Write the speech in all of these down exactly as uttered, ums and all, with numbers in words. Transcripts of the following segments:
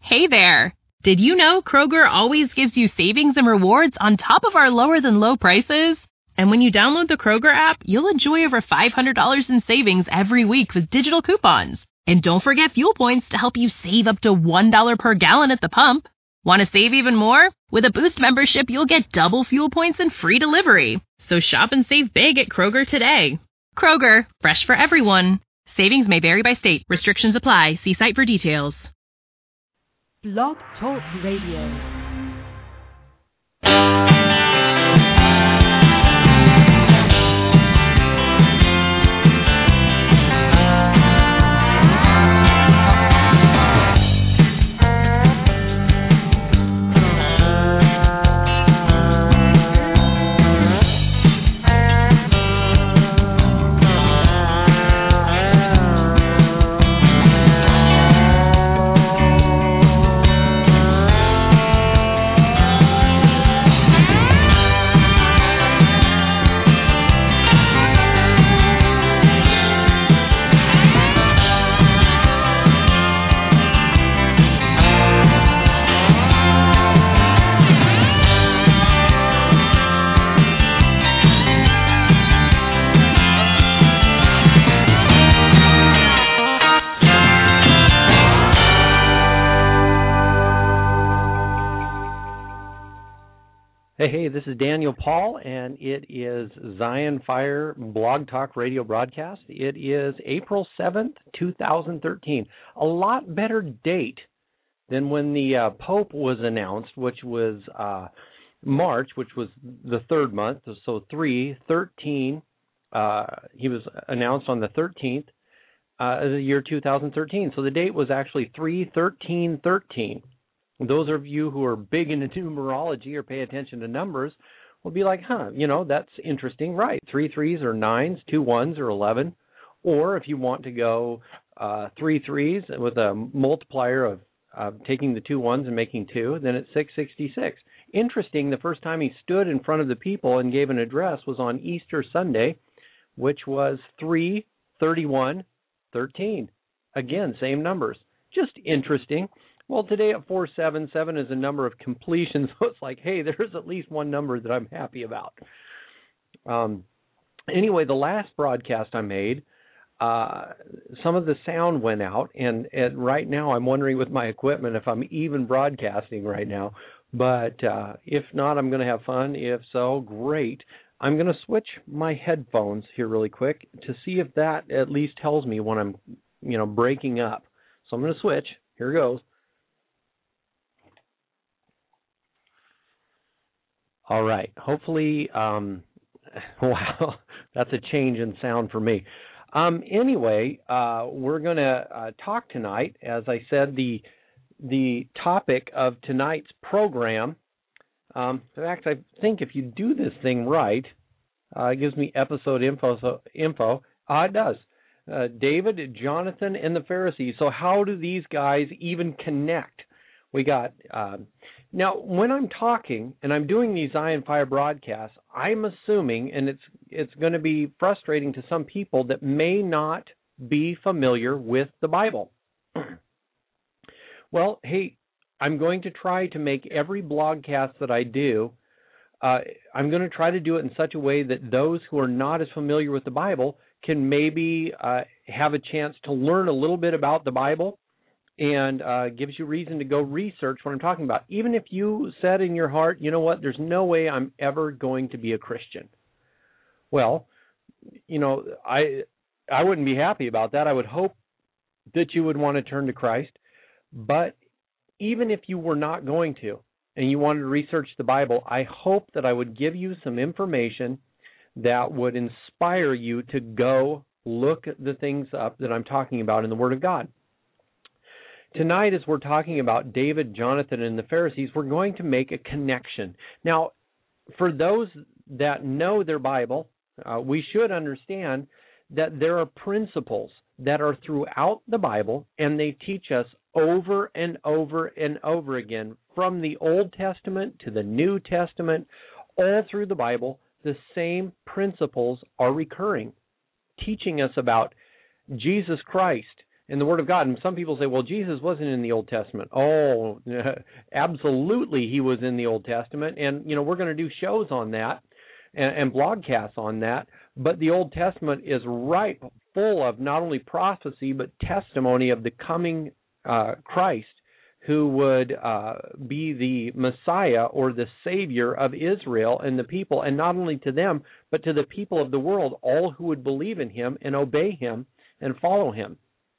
Hey there! Did you know Kroger always gives you savings and rewards on top of our lower-than-low prices? And when you download the Kroger app, you'll enjoy over five hundred dollars in savings every week with digital coupons. And don't forget fuel points to help you save up to one dollar per gallon at the pump. Want to save even more? With a Boost membership, you'll get double fuel points and free delivery. So shop and save big at Kroger today. Kroger, fresh for everyone. Savings may vary by state. Restrictions apply. See site for details. Blog Talk Radio. Hey, hey, this is Daniel Paul, and it is Zion Fire Blog Talk Radio broadcast. It is April seventh, two thousand thirteen. A lot better date than when the uh, Pope was announced, which was uh, March, which was the third month, so three, thirteen. Uh, he was announced on the thirteenth uh, of the year two thousand thirteen. So the date was actually three thirteen thirteen. Those of you who are big into numerology or pay attention to numbers will be like, huh, you know, that's interesting. Right. Three threes or nines, two ones or eleven. Or if you want to go uh, three threes with a multiplier of uh, taking the two ones and making two, then it's six sixty-six. Interesting, the first time he stood in front of the people and gave an address was on Easter Sunday, which was three thirty-one thirteen. Again, same numbers. Just interesting. Well, today at four seven seven is a number of completion, so it's like, hey, there's at least one number that I'm happy about. Um, anyway, the last broadcast I made, uh, some of the sound went out, and, and right now I'm wondering with my equipment if I'm even broadcasting right now. But uh, if not, I'm going to have fun. If so, great. I'm going to switch my headphones here really quick to see if that at least tells me when I'm, you know, breaking up. So I'm going to switch. Here goes. All right. Hopefully, um, wow, that's a change in sound for me. Um, anyway, uh, we're going to uh, talk tonight. As I said, the the topic of tonight's program. Um, in fact, I think if you do this thing right, uh, it gives me episode info. So, info. Uh, it does. Uh, David, Jonathan, and the Pharisees. So how do these guys even connect? We got... Uh, Now, when I'm talking and I'm doing these Zion Fire broadcasts, I'm assuming, and it's it's going to be frustrating to some people that may not be familiar with the Bible. Well, hey, I'm going to try to make every blogcast that I do, uh, I'm going to try to do it in such a way that those who are not as familiar with the Bible can maybe uh, have a chance to learn a little bit about the Bible. And uh, gives you reason to go research what I'm talking about. Even if you said in your heart, you know what, there's no way I'm ever going to be a Christian. Well, you know, I I wouldn't be happy about that. I would hope that you would want to turn to Christ. But even if you were not going to, and you wanted to research the Bible, I hope that I would give you some information that would inspire you to go look the things up that I'm talking about in the Word of God. Tonight, as we're talking about David, Jonathan, and the Pharisees, we're going to make a connection. Now, for those that know their Bible, uh, we should understand that there are principles that are throughout the Bible, and they teach us over and over and over again, from the Old Testament to the New Testament, all through the Bible, the same principles are recurring, teaching us about Jesus Christ in the Word of God. And some people say, well, Jesus wasn't in the Old Testament. Oh, absolutely he was in the Old Testament. And, you know, we're going to do shows on that and, and blogcasts on that. But the Old Testament is ripe full of not only prophecy, but testimony of the coming uh, Christ, who would uh, be the Messiah or the Savior of Israel and the people, and not only to them, but to the people of the world, all who would believe in him and obey him and follow him.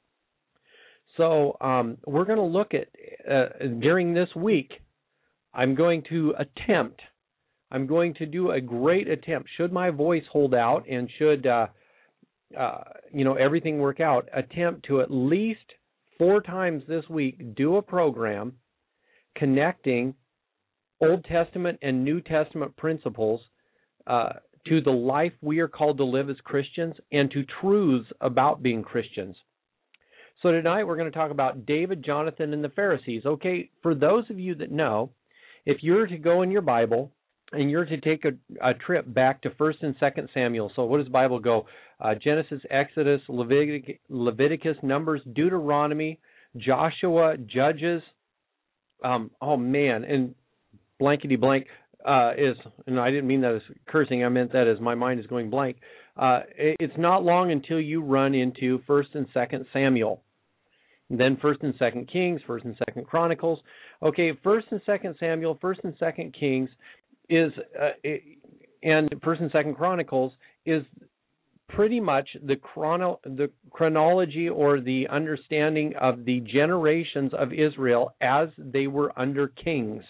So um, we're going to look at, uh, during this week, I'm going to attempt, I'm going to do a great attempt, should my voice hold out and should, uh, uh, you know, everything work out, attempt to at least four times this week do a program connecting Old Testament and New Testament principles uh, to the life we are called to live as Christians and to truths about being Christians. So tonight we're going to talk about David, Jonathan, and the Pharisees. Okay, for those of you that know, if you're to go in your Bible and you're to take a, a trip back to First and Second Samuel, so what does the Bible go? Uh, Genesis, Exodus, Levitic, Leviticus, Numbers, Deuteronomy, Joshua, Judges. Um, oh man, and blankety blank uh, is, and I didn't mean that as cursing. I meant that as my mind is going blank. Uh, it's not long until you run into First and Second Samuel, and then First and Second Kings, First and Second Chronicles. Okay, First and Second Samuel, First and Second Kings is, uh, and First and Second Chronicles is pretty much the chrono the chronology or the understanding of the generations of Israel as they were under kings.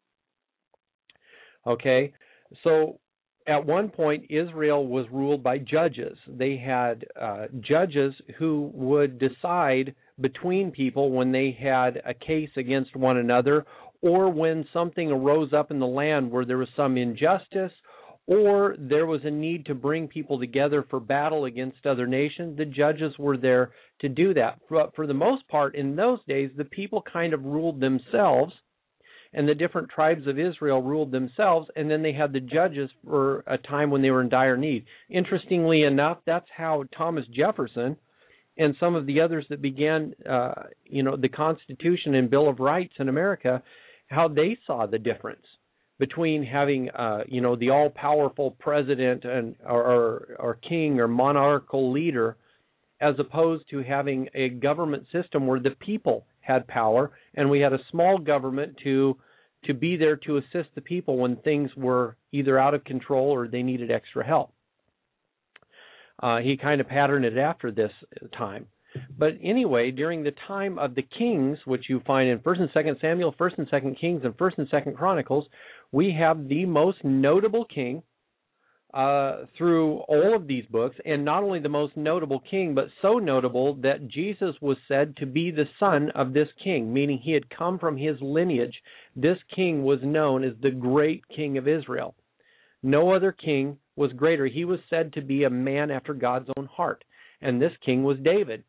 Okay, so at one point Israel was ruled by judges. They had uh, judges who would decide between people when they had a case against one another, or when something arose up in the land where there was some injustice, or there was a need to bring people together for battle against other nations. The judges were there to do that. But for the most part, in those days, the people kind of ruled themselves, and the different tribes of Israel ruled themselves, and then they had the judges for a time when they were in dire need. Interestingly enough, that's how Thomas Jefferson and some of the others that began, uh, you know, the Constitution and Bill of Rights in America, how they saw the difference between having, uh, you know, the all-powerful president and or, or, or king or monarchical leader, as opposed to having a government system where the people had power and we had a small government to to be there to assist the people when things were either out of control or they needed extra help. Uh, he kind of patterned it after this time. But anyway, during the time of the kings, which you find in First and Second Samuel, First and Second Kings, and First and Second Chronicles, we have the most notable king uh, through all of these books, and not only the most notable king, but so notable that Jesus was said to be the son of this king, meaning he had come from his lineage. This king was known as the great king of Israel. No other king was greater. He was said to be a man after God's own heart, and this king was David.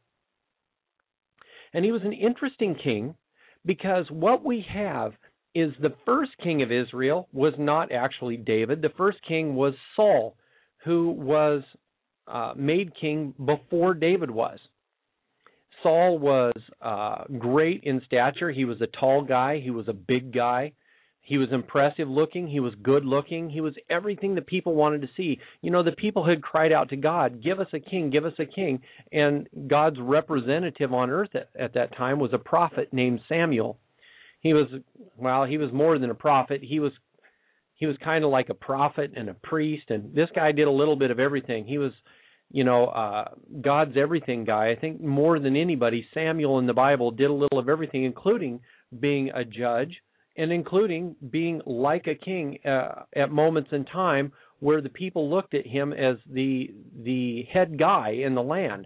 And he was an interesting king because what we have is the first king of Israel was not actually David. The first king was Saul, who was uh, made king before David was. Saul was uh, great in stature. He was a tall guy. He was a big guy. He was impressive looking. He was good looking. He was everything that people wanted to see. You know, the people had cried out to God, give us a king, give us a king. And God's representative on earth at, at that time was a prophet named Samuel. He was, well, he was more than a prophet. He was he was kind of like a prophet and a priest. And this guy did a little bit of everything. He was, you know, uh, God's everything guy. I think more than anybody, Samuel in the Bible did a little of everything, including being a judge, and including being like a king uh, at moments in time where the people looked at him as the the head guy in the land.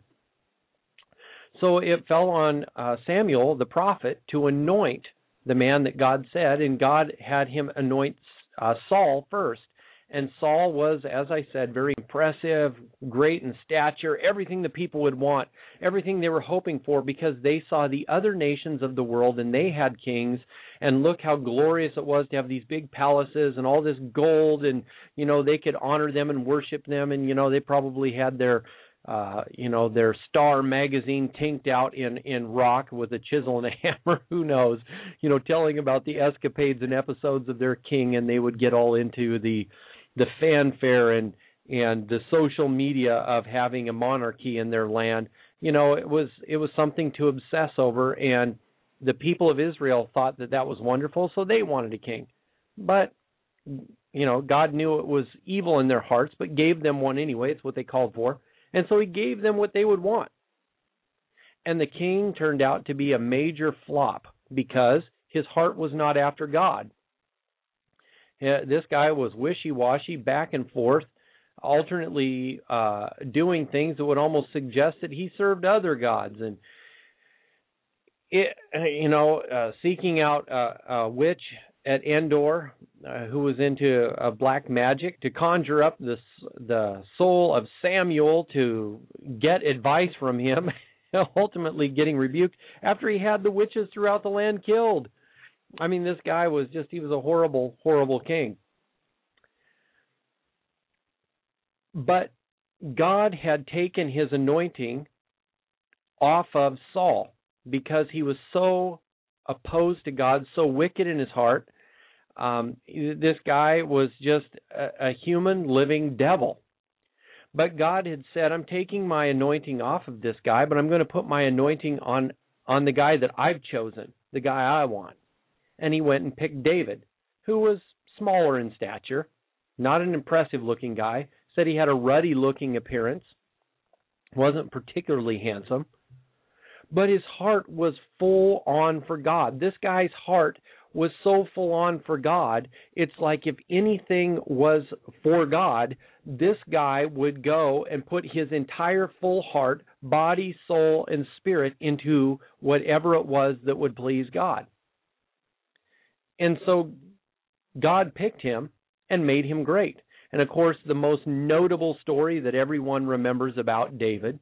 So it fell on uh, Samuel, the prophet, to anoint the man that God said, and God had him anoint uh, Saul first. And Saul was, as I said, very impressive, great in stature, everything the people would want, everything they were hoping for, because they saw the other nations of the world and they had kings, and look how glorious it was to have these big palaces and all this gold, and, you know, they could honor them and worship them, and, you know, they probably had their uh, you know, their Star magazine tinked out in, in rock with a chisel and a hammer, who knows, you know, telling about the escapades and episodes of their king, and they would get all into the the fanfare and and the social media of having a monarchy in their land. You know, it was it was something to obsess over, and the people of Israel thought that that was wonderful, so they wanted a king. But, you know, God knew it was evil in their hearts, but gave them one anyway. It's what they called for. And so he gave them what they would want. And the king turned out to be a major flop because his heart was not after God. This guy was wishy-washy, back and forth, alternately uh, doing things that would almost suggest that he served other gods. And, it, you know, uh, seeking out a, a witch at Endor uh, who was into uh, black magic to conjure up the, the soul of Samuel to get advice from him, ultimately getting rebuked after he had the witches throughout the land killed. I mean, this guy was just, he was a horrible, horrible king. But God had taken his anointing off of Saul because he was so opposed to God, so wicked in his heart. Um, this guy was just a, a human living devil. But God had said, I'm taking my anointing off of this guy, but I'm going to put my anointing on, on the guy that I've chosen, the guy I want. And he went and picked David, who was smaller in stature, not an impressive-looking guy. Said he had a ruddy-looking appearance, wasn't particularly handsome, but his heart was full on for God. This guy's heart was so full on for God, it's like if anything was for God, this guy would go and put his entire full heart, body, soul, and spirit into whatever it was that would please God. And so God picked him and made him great. And of course, the most notable story that everyone remembers about David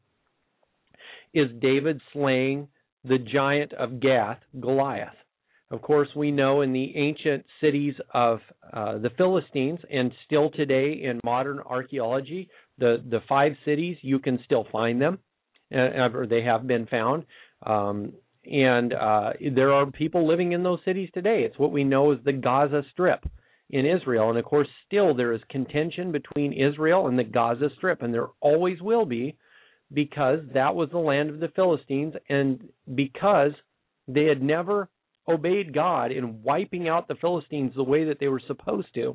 is David slaying the giant of Gath, Goliath. Of course, we know in the ancient cities of uh, the Philistines, and still today in modern archaeology, the, the five cities, you can still find them, uh, or they have been found. Um, and uh, there are people living in those cities today. It's what we know as the Gaza Strip in Israel. And of course, still there is contention between Israel and the Gaza Strip, and there always will be, because that was the land of the Philistines, and because they had never obeyed God in wiping out the Philistines the way that they were supposed to,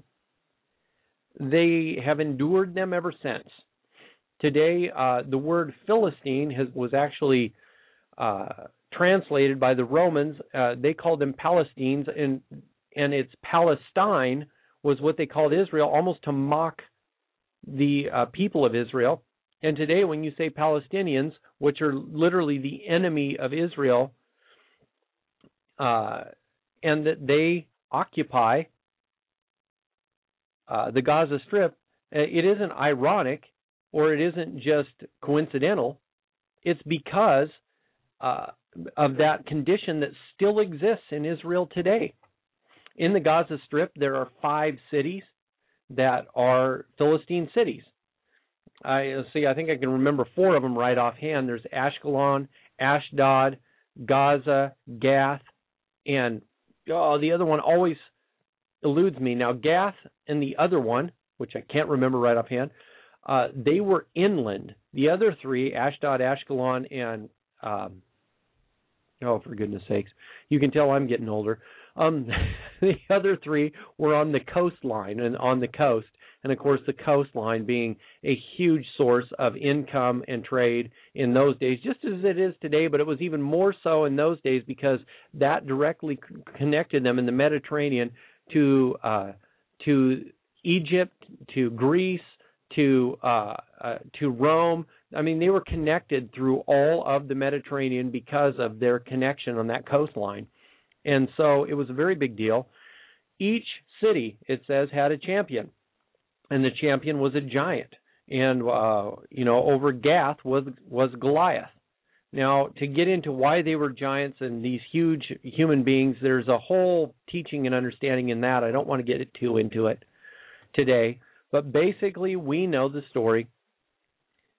they have endured them ever since. Today, uh, the word Philistine has, was actually uh, translated by the Romans. Uh, they called them Palestines, and and it's Palestine was what they called Israel, almost to mock the uh, people of Israel. And today, when you say Palestinians, which are literally the enemy of Israel, uh, and that they occupy uh, the Gaza Strip, it isn't ironic or it isn't just coincidental. It's because uh, of that condition that still exists in Israel today. In the Gaza Strip, there are five cities that are Philistine cities. I see. I think I can remember four of them right offhand. There's Ashkelon, Ashdod, Gaza, Gath, and oh, the other one always eludes me. Now, Gath and the other one, which I can't remember right offhand, uh, they were inland. The other three, Ashdod, Ashkelon, and um, oh, for goodness sakes, you can tell I'm getting older. Um, the other three were on the coastline and on the coast. And, of course, the coastline being a huge source of income and trade in those days, just as it is today, but it was even more so in those days because that directly connected them in the Mediterranean to uh, to Egypt, to Greece, to uh, uh, to Rome. I mean, they were connected through all of the Mediterranean because of their connection on that coastline. And so it was a very big deal. Each city, it says, had a champion. And the champion was a giant. And, uh, you know, over Gath was was Goliath. Now, to get into why they were giants and these huge human beings, there's a whole teaching and understanding in that. I don't want to get too into it today. But basically, we know the story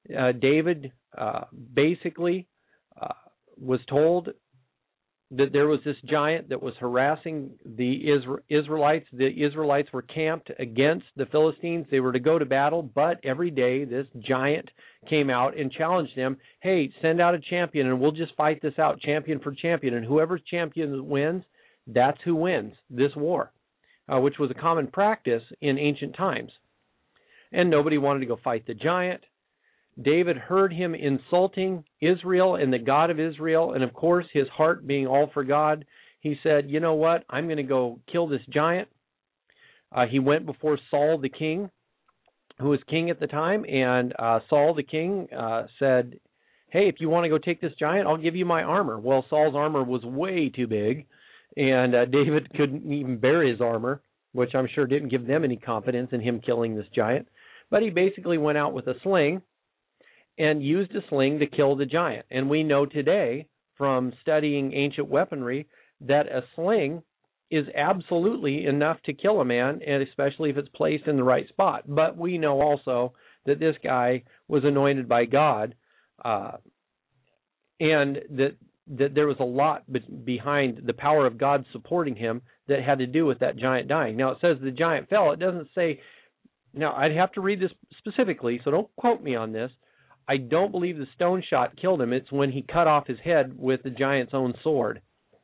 uh, David uh, basically uh, was told that there was this giant that was harassing the Israelites. The Israelites were camped against the Philistines. They were to go to battle, but every day this giant came out and challenged them, hey, send out a champion and we'll just fight this out champion for champion. And whoever's champion wins, that's who wins this war, uh, which was a common practice in ancient times. And nobody wanted to go fight the giant. David heard him insulting Israel and the God of Israel, and of course, his heart being all for God, he said, you know what, I'm going to go kill this giant. Uh, he went before Saul the king, who was king at the time, and uh, Saul the king uh, said, hey, if you want to go take this giant, I'll give you my armor. Well, Saul's armor was way too big, and uh, David couldn't even bear his armor, which I'm sure didn't give them any confidence in him killing this giant. But he basically went out with a sling and used a sling to kill the giant. And we know today from studying ancient weaponry that a sling is absolutely enough to kill a man, and especially if it's placed in the right spot. But we know also that this guy was anointed by God, uh, and that that there was a lot be- behind the power of God supporting him that had to do with that giant dying. Now, it says the giant fell. It doesn't say... Now, I'd have to read this specifically, so don't quote me on this. I don't believe the stone shot killed him. It's when he cut off his head with the giant's own sword.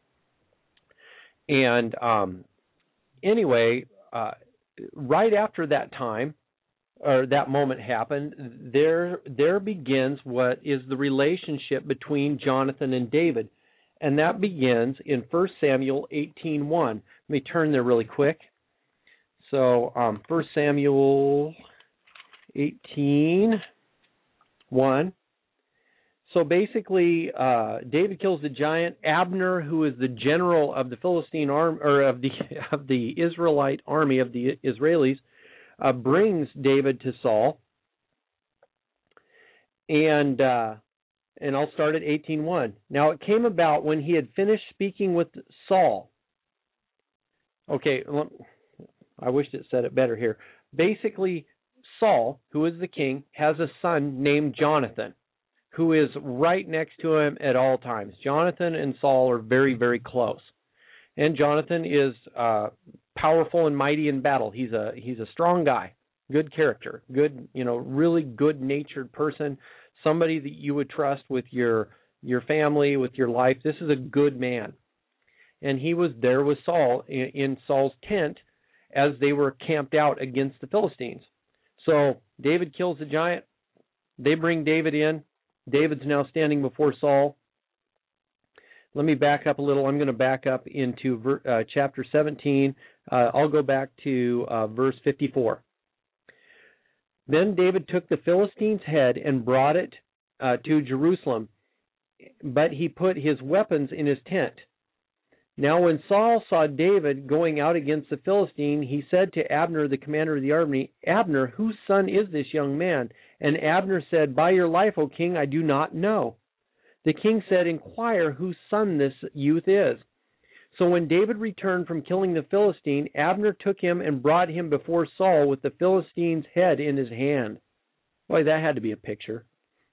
And um, anyway, uh, right after that time, or that moment happened, there there begins what is the relationship between Jonathan and David. And that begins in First Samuel eighteen one. Let me turn there really quick. So um, First Samuel eighteen one. So basically, uh, David kills the giant. Abner, who is the general of the Philistine army, or of the of the Israelite army of the Israelis, uh, brings David to Saul. And uh, and I'll start at eighteen one. Now it came about when he had finished speaking with Saul. Okay, I wish it said it better here. Basically, Saul, who is the king, has a son named Jonathan, who is right next to him at all times. Jonathan and Saul are very, very close. And Jonathan is uh, powerful and mighty in battle. He's a he's a strong guy, good character, good, you know, really good-natured person, somebody that you would trust with your your family, with your life. This is a good man. And he was there with Saul in, in Saul's tent as they were camped out against the Philistines. So David kills the giant. They bring David in. David's now standing before Saul. Let me back up a little. I'm going to back up into ver, uh, chapter seventeen. Uh, I'll go back to uh, verse fifty-four. Then David took the Philistine's head and brought it uh, to Jerusalem, but he put his weapons in his tent. Now when Saul saw David going out against the Philistine, he said to Abner, the commander of the army, Abner, whose son is this young man? And Abner said, by your life, O king, I do not know. The king said, inquire whose son this youth is. So when David returned from killing the Philistine, Abner took him and brought him before Saul with the Philistine's head in his hand. Boy, that had to be a picture.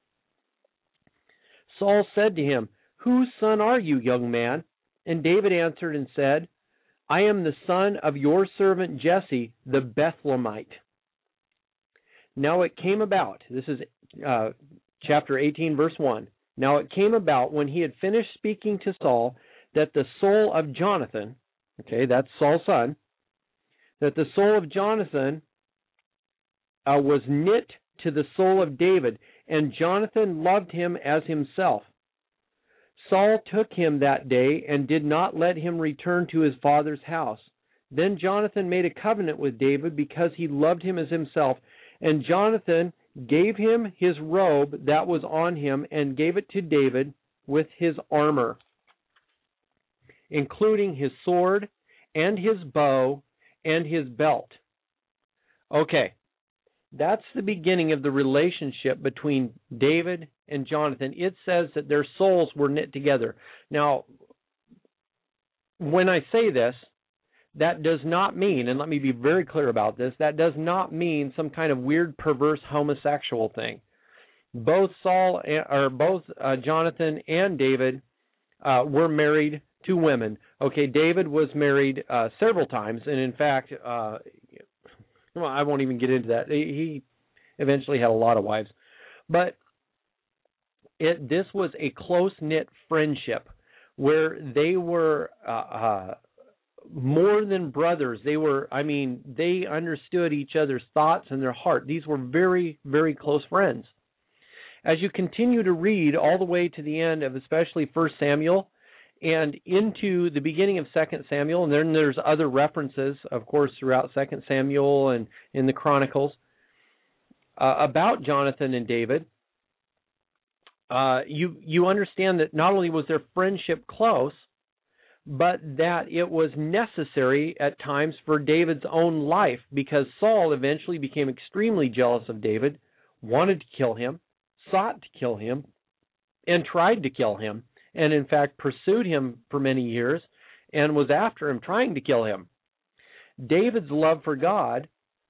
Saul said to him, whose son are you, young man? And David answered and said, I am the son of your servant Jesse, the Bethlehemite. Now it came about, this is uh, chapter eighteen, verse one. Now it came about when he had finished speaking to Saul that the soul of Jonathan, okay, that's Saul's son, that the soul of Jonathan uh, was knit to the soul of David, and Jonathan loved him as himself. Saul took him that day and did not let him return to his father's house. Then Jonathan made a covenant with David because he loved him as himself, and Jonathan gave him his robe that was on him and gave it to David with his armor, including his sword and his bow and his belt. Okay, that's the beginning of the relationship between David and Jonathan. It says that their souls were knit together. Now, when I say this, that does not mean, and let me be very clear about this, that does not mean some kind of weird, perverse homosexual thing. both Saul and, or both uh, Jonathan and David uh, were married to women. Okay, David was married uh, several times, and in fact, uh, well, I won't even get into that. He eventually had a lot of wives, but it, this was a close-knit friendship where they were uh, uh, more than brothers. They were, I mean, they understood each other's thoughts and their heart. These were very, very close friends. As you continue to read all the way to the end of especially First Samuel and into the beginning of Second Samuel, and then there's other references, of course, throughout Second Samuel and in the Chronicles uh, about Jonathan and David, uh, you you understand that not only was their friendship close, but that it was necessary at times for David's own life, because Saul eventually became extremely jealous of David, wanted to kill him, sought to kill him, and tried to kill him, and in fact pursued him for many years and was after him, trying to kill him. David's love for God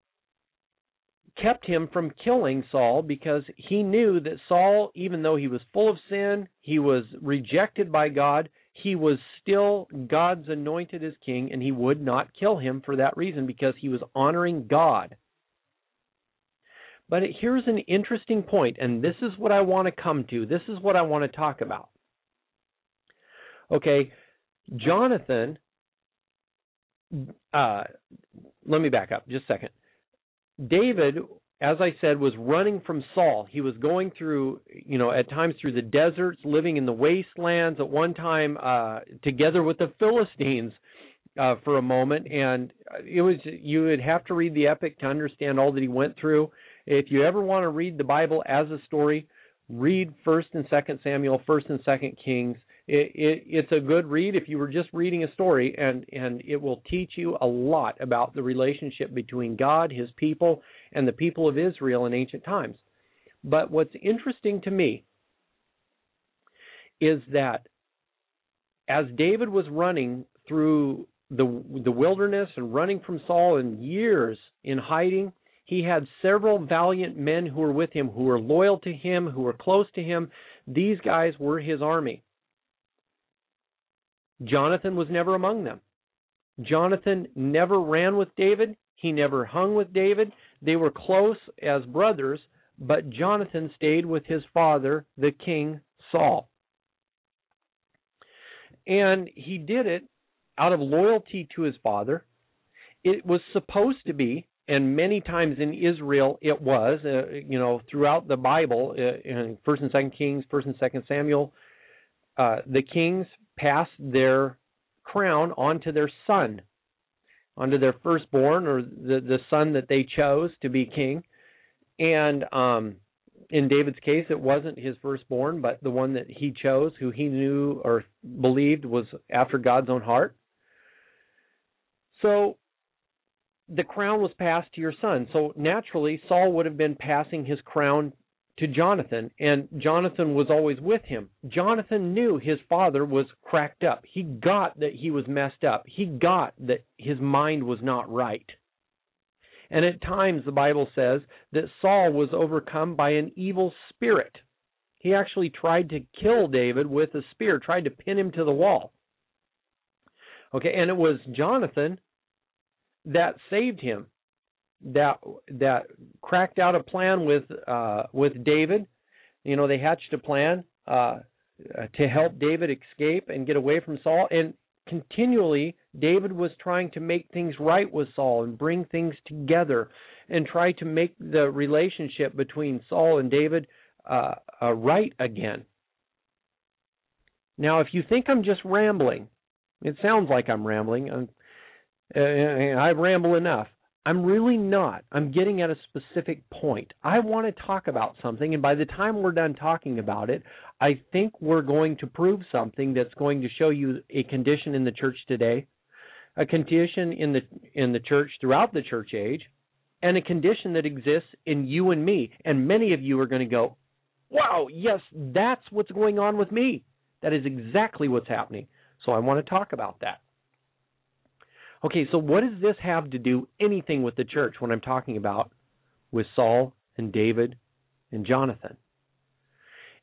kept him from killing Saul, because he knew that Saul, even though he was full of sin, he was rejected by God, he was still God's anointed as king, and he would not kill him for that reason, because he was honoring God. But here's an interesting point, and this is what I want to come to. This is what I want to talk about. Okay, Jonathan, uh, let me back up just a second. David, as I said, was running from Saul. He was going through, you know, at times through the deserts, living in the wastelands, at one time uh, together with the Philistines uh, for a moment. And it was, you would have to read the epic to understand all that he went through. If you ever want to read the Bible as a story, read First and Second Samuel, First and Second Kings. It, it, it's a good read if you were just reading a story, and, and it will teach you a lot about the relationship between God, his people, and the people of Israel in ancient times. But what's interesting to me is that as David was running through the, the wilderness and running from Saul in years in hiding, he had several valiant men who were with him, who were loyal to him, who were close to him. These guys were his army. Jonathan was never among them. Jonathan never ran with David. He never hung with David. They were close as brothers, but Jonathan stayed with his father, the king Saul. And he did it out of loyalty to his father. It was supposed to be, and many times in Israel it was, uh, you know, throughout the Bible, uh, in First and Second Kings, First and Second Samuel, uh, the kings passed their crown onto their son, onto their firstborn, or the, the son that they chose to be king. And um, in David's case, it wasn't his firstborn, but the one that he chose, who he knew or believed was after God's own heart. So the crown was passed to your son. So naturally, Saul would have been passing his crown to Jonathan, and Jonathan was always with him. Jonathan knew his father was cracked up. He got that he was messed up. He got that his mind was not right. And at times, the Bible says that Saul was overcome by an evil spirit. He actually tried to kill David with a spear, tried to pin him to the wall. Okay, and it was Jonathan that saved him, that that cracked out a plan with uh, with David. You know, they hatched a plan uh, to help David escape and get away from Saul. And continually, David was trying to make things right with Saul and bring things together and try to make the relationship between Saul and David uh, uh, right again. Now, if you think I'm just rambling, it sounds like I'm rambling. I'm, uh, I ramble enough. I'm really not. I'm getting at a specific point. I want to talk about something, and by the time we're done talking about it, I think we're going to prove something that's going to show you a condition in the church today, a condition in the in the church throughout the church age, and a condition that exists in you and me. And many of you are going to go, wow, yes, that's what's going on with me. That is exactly what's happening. So I want to talk about that. Okay, so what does this have to do anything with the church when I'm talking about with Saul and David and Jonathan?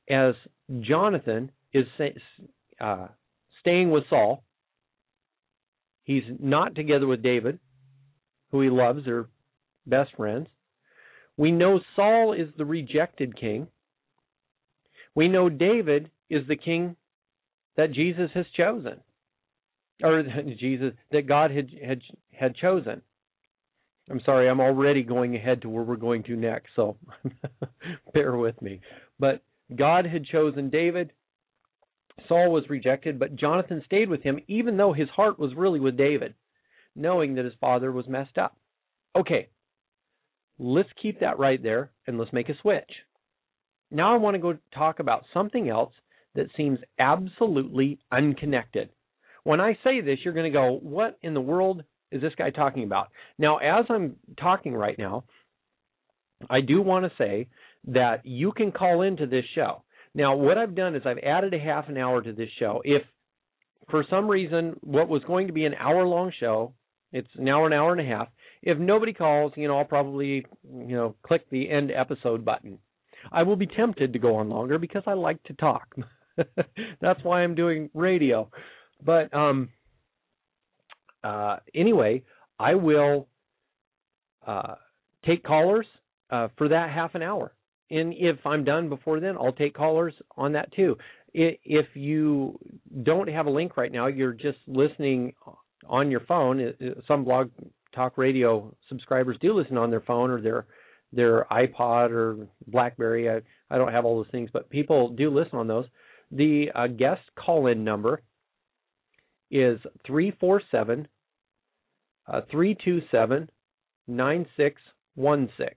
as Jonathan is uh, staying with Saul. He's not together with David, who he loves. They're best friends. We know Saul is the rejected king. We know David is the king that Jesus has chosen, or Jesus that God had had had chosen. I'm sorry, I'm already going ahead to where we're going to next, so bear with me. But God had chosen David. Saul was rejected, but Jonathan stayed with him, even though his heart was really with David, knowing that his father was messed up. Okay, let's keep that right there, and let's make a switch. Now I want to go talk about something else that seems absolutely unconnected. When I say this, you're going to go, what in the world is this guy talking about? Now, as I'm talking right now, I do want to say that you can call into this show. Now, what I've done is I've added a half an hour to this show. If for some reason what was going to be an hour-long show, it's an hour, an hour and a half, if nobody calls, you know, I'll probably, you know, click the end episode button. I will be tempted to go on longer because I like to talk. That's why I'm doing radio. But um, uh, anyway, I will uh, take callers uh, for that half an hour. And if I'm done before then, I'll take callers on that too. If you don't have a link right now, you're just listening on your phone. Some Blog Talk Radio subscribers do listen on their phone or their their iPod or BlackBerry. I, I don't have all those things, but people do listen on those. The uh, guest call-in number is three four seven, three two seven, nine six one six.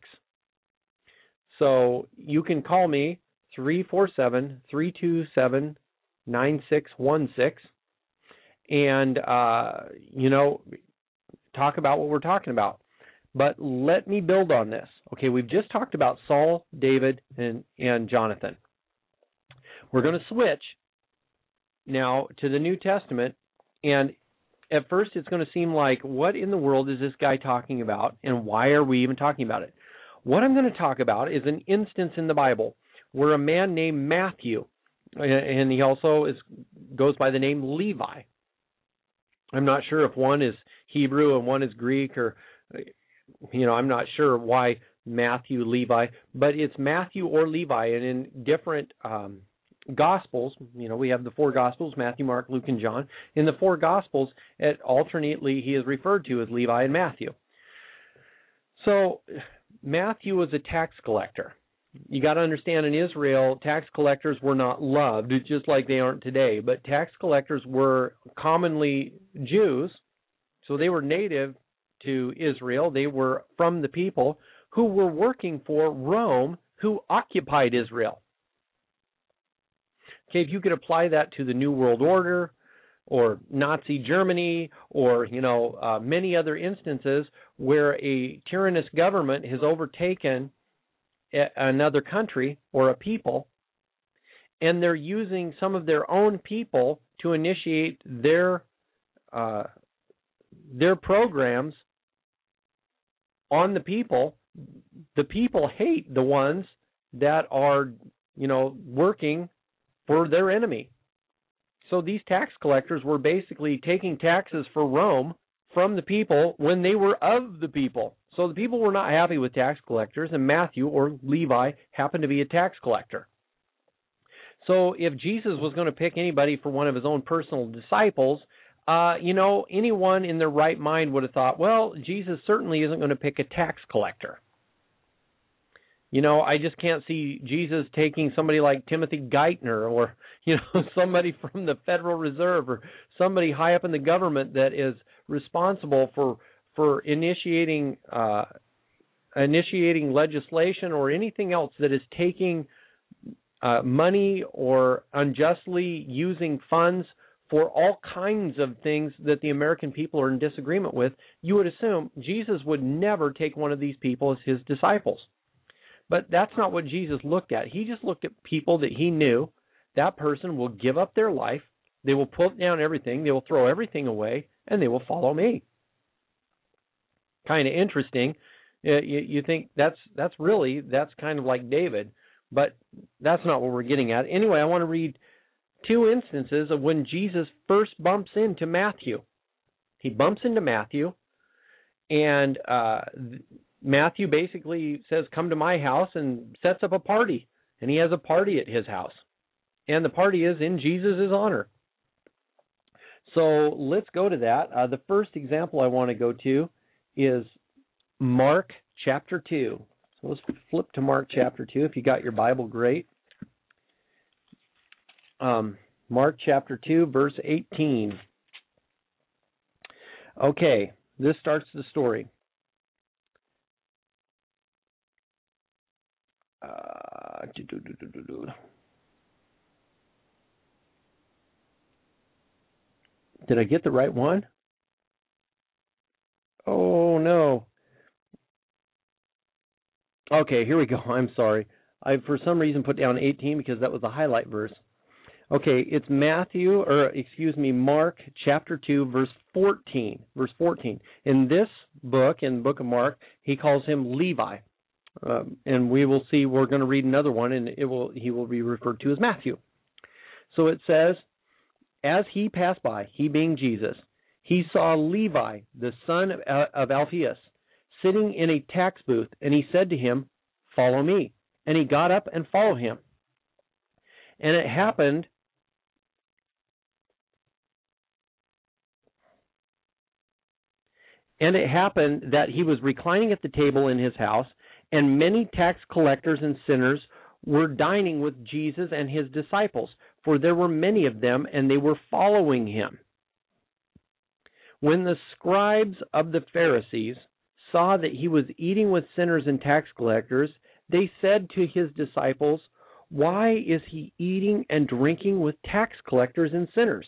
So you can call me three four seven, three two seven, nine six one six and, uh, you know, talk about what we're talking about. But let me build on this. Okay, we've just talked about Saul, David, and, and Jonathan. We're going to switch now to the New Testament, and at first it's going to seem like, what in the world is this guy talking about, and why are we even talking about it? What I'm going to talk about is an instance in the Bible where a man named Matthew, and he also is goes by the name Levi. I'm not sure if one is Hebrew and one is Greek, or, you know, I'm not sure why Matthew, Levi, but it's Matthew or Levi, and in different um, Gospels, you know, we have the four Gospels, Matthew, Mark, Luke, and John. In the four Gospels, it alternately he is referred to as Levi and Matthew. So Matthew was a tax collector. You got to understand, in Israel, tax collectors were not loved, just like they aren't today. But tax collectors were commonly Jews, so they were native to Israel. They were from the people who were working for Rome, who occupied Israel. Okay, if you could apply that to the New World Order or Nazi Germany, or, you know, uh, many other instances where a tyrannous government has overtaken a, another country or a people, and they're using some of their own people to initiate their uh, their programs on the people. The people hate the ones that are, you know, working for their enemy. So these tax collectors were basically taking taxes for Rome from the people when they were of the people. So the people were not happy with tax collectors, and Matthew or Levi happened to be a tax collector. So if Jesus was going to pick anybody for one of his own personal disciples, uh, you know, anyone in their right mind would have thought, well, Jesus certainly isn't going to pick a tax collector. You know, I just can't see Jesus taking somebody like Timothy Geithner, or, you know, somebody from the Federal Reserve, or somebody high up in the government that is responsible for for initiating uh, initiating legislation or anything else that is taking uh, money or unjustly using funds for all kinds of things that the American people are in disagreement with. You would assume Jesus would never take one of these people as his disciples. But that's not what Jesus looked at. He just looked at people that he knew. That person will give up their life. They will put down everything. They will throw everything away, and they will follow me. Kind of interesting. Uh, you, you think that's that's really, that's kind of like David. But that's not what we're getting at. Anyway, I want to read two instances of when Jesus first bumps into Matthew. He bumps into Matthew, and uh, Matthew basically says, come to my house, and sets up a party. And he has a party at his house. And the party is in Jesus' honor. So let's go to that. Uh, the first example I want to go to is Mark chapter two. So let's flip to Mark chapter two. If you got your Bible, great. Um, Mark chapter two, verse eighteen. Okay, this starts the story. Uh, Did I get the right one? Oh, no. Okay, here we go. I'm sorry. I, for some reason, put down eighteen because that was the highlight verse. Okay, it's Matthew, or excuse me, Mark chapter two, verse fourteen. Verse fourteen. In this book, in the book of Mark, he calls him Levi. Um, and we will see, we're going to read another one, and it will he will be referred to as Matthew. So it says, as he passed by, he being Jesus, he saw Levi, the son of, of Alphaeus, sitting in a tax booth, and he said to him, follow me. And he got up and followed him. And it happened And it happened that he was reclining at the table in his house, and many tax collectors and sinners were dining with Jesus and his disciples, for there were many of them, and they were following him. When the scribes of the Pharisees saw that he was eating with sinners and tax collectors, they said to his disciples, why is he eating and drinking with tax collectors and sinners?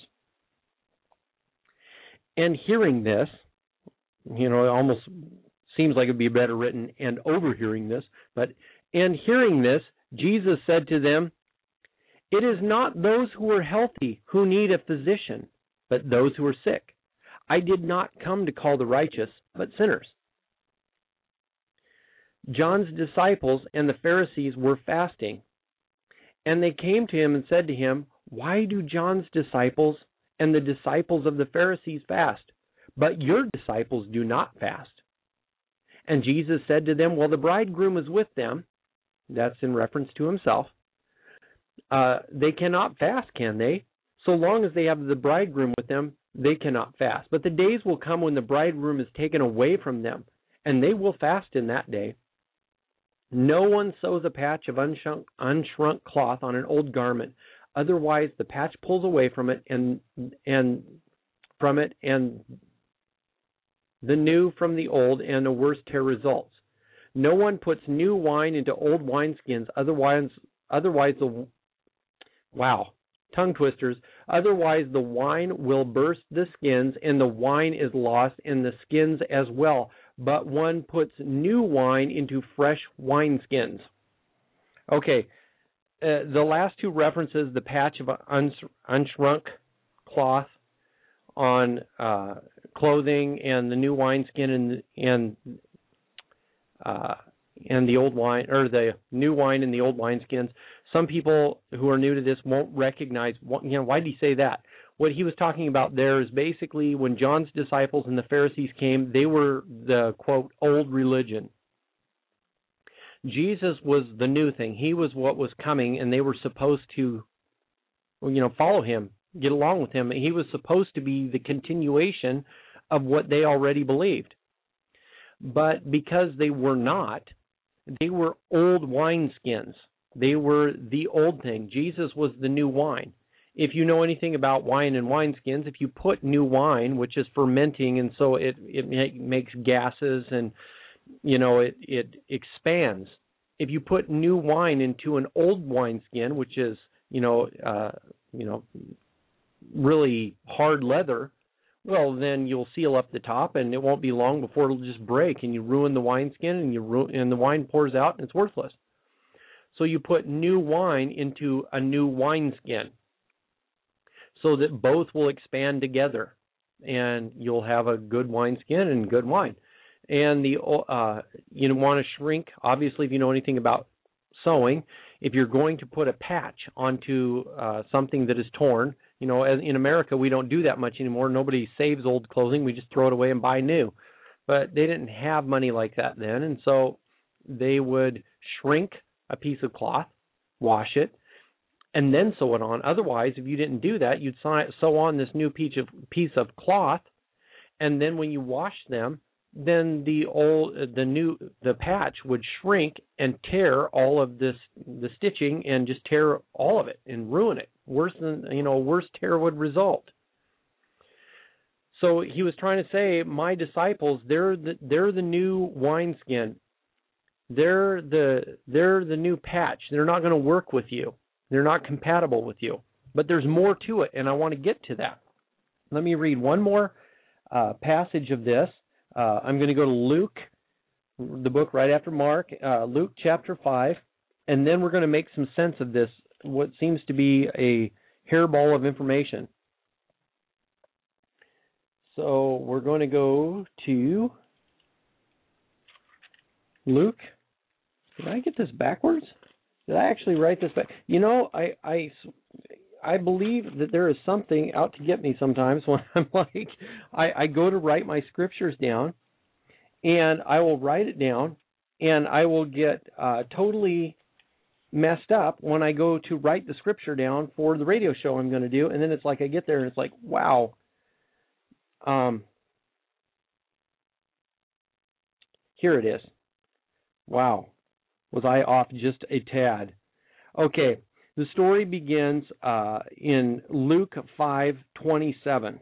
And hearing this, you know, it almost seems like it would be better written, and overhearing this, but and hearing this, Jesus said to them, it is not those who are healthy who need a physician, but those who are sick. I did not come to call the righteous, but sinners. John's disciples and the Pharisees were fasting, and they came to him and said to him, why do John's disciples and the disciples of the Pharisees fast, but your disciples do not fast? And Jesus said to them, well, the bridegroom is with them. That's in reference to himself. Uh, they cannot fast, can they? So long as they have the bridegroom with them, they cannot fast. But the days will come when the bridegroom is taken away from them, and they will fast in that day. No one sews a patch of unshrunk, unshrunk cloth on an old garment. Otherwise, the patch pulls away from it, and and from it, and the new from the old, and a worse tear results. No one puts new wine into old wineskins. Otherwise, otherwise the wow, tongue twisters. Otherwise, the wine will burst the skins, and the wine is lost, and the skins as well. But one puts new wine into fresh wineskins. Okay, uh, the last two references, the patch of uns- unshrunk cloth on uh, clothing, and the new wineskin, and and uh, and the old wine, or the new wine and the old wineskins. Some people who are new to this won't recognize, you know, why did he say that? What he was talking about there is basically when John's disciples and the Pharisees came, they were the, quote, old religion. Jesus was the new thing. He was what was coming, and they were supposed to, you know, follow him, get along with him. He was supposed to be the continuation of what they already believed. But because they were not, they were old wineskins. They were the old thing. Jesus was the new wine. If you know anything about wine and wineskins, if you put new wine, which is fermenting, and so it it makes gases, and you know it it expands. If you put new wine into an old wineskin, which is you know uh, you know really hard leather, well then you'll seal up the top, and it won't be long before it'll just break, and you ruin the wineskin, and you ru- and the wine pours out, and it's worthless. So you put new wine into a new wineskin, so that both will expand together, and you'll have a good wineskin and good wine. And the uh, you want to shrink, obviously, if you know anything about sewing, if you're going to put a patch onto uh, something that is torn, you know, as in America, we don't do that much anymore. Nobody saves old clothing. We just throw it away and buy new. But they didn't have money like that then, and so they would shrink a piece of cloth, wash it, and then sew it on. Otherwise, if you didn't do that, you'd sew on this new piece of piece of cloth, and then when you wash them, then the old, the new, the patch would shrink and tear all of this, the stitching, and just tear all of it and ruin it. Worse than, you know, a worse tear would result. So he was trying to say, my disciples, they're the, they're the new wineskin. They're the they're the new patch. They're not going to work with you. They're not compatible with you. But there's more to it, and I want to get to that. Let me read one more uh, passage of this. Uh, I'm going to go to Luke, the book right after Mark, uh, Luke chapter five, and then we're going to make some sense of this, what seems to be a hairball of information. So we're going to go to Luke. Did I get this backwards? Did I actually write this back? You know, I, I, I believe that there is something out to get me sometimes when I'm like, I, I go to write my scriptures down, and I will write it down, and I will get uh, totally messed up when I go to write the scripture down for the radio show I'm going to do, and then it's like I get there and it's like, wow. Um, here it is. Wow. Was I off just a tad? Okay. The story begins uh, in Luke five twenty-seven.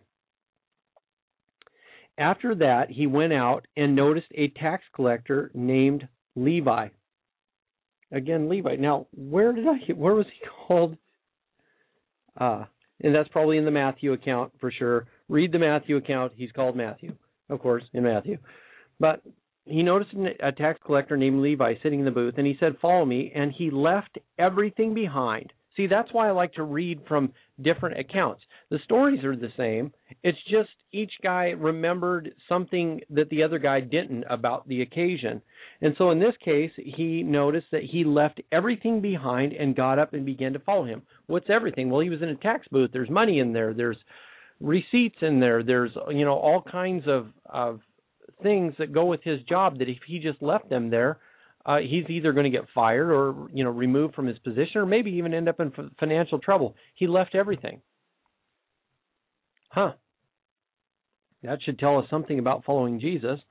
After that, he went out and noticed a tax collector named Levi. Again, Levi. Now, where did I? Where was he called? Uh, and that's probably in the Matthew account for sure. Read the Matthew account. He's called Matthew, of course, in Matthew. But he noticed a tax collector named Levi sitting in the booth, and he said, "Follow me," and he left everything behind. See, that's why I like to read from different accounts. The stories are the same. It's just each guy remembered something that the other guy didn't about the occasion. And so in this case, he noticed that he left everything behind and got up and began to follow him. What's everything? Well, he was in a tax booth. There's money in there. There's receipts in there. There's, you know, all kinds of, of things that go with his job that if he just left them there, uh, he's either going to get fired or, you know, removed from his position or maybe even end up in f- financial trouble. He left everything. Huh. That should tell us something about following Jesus.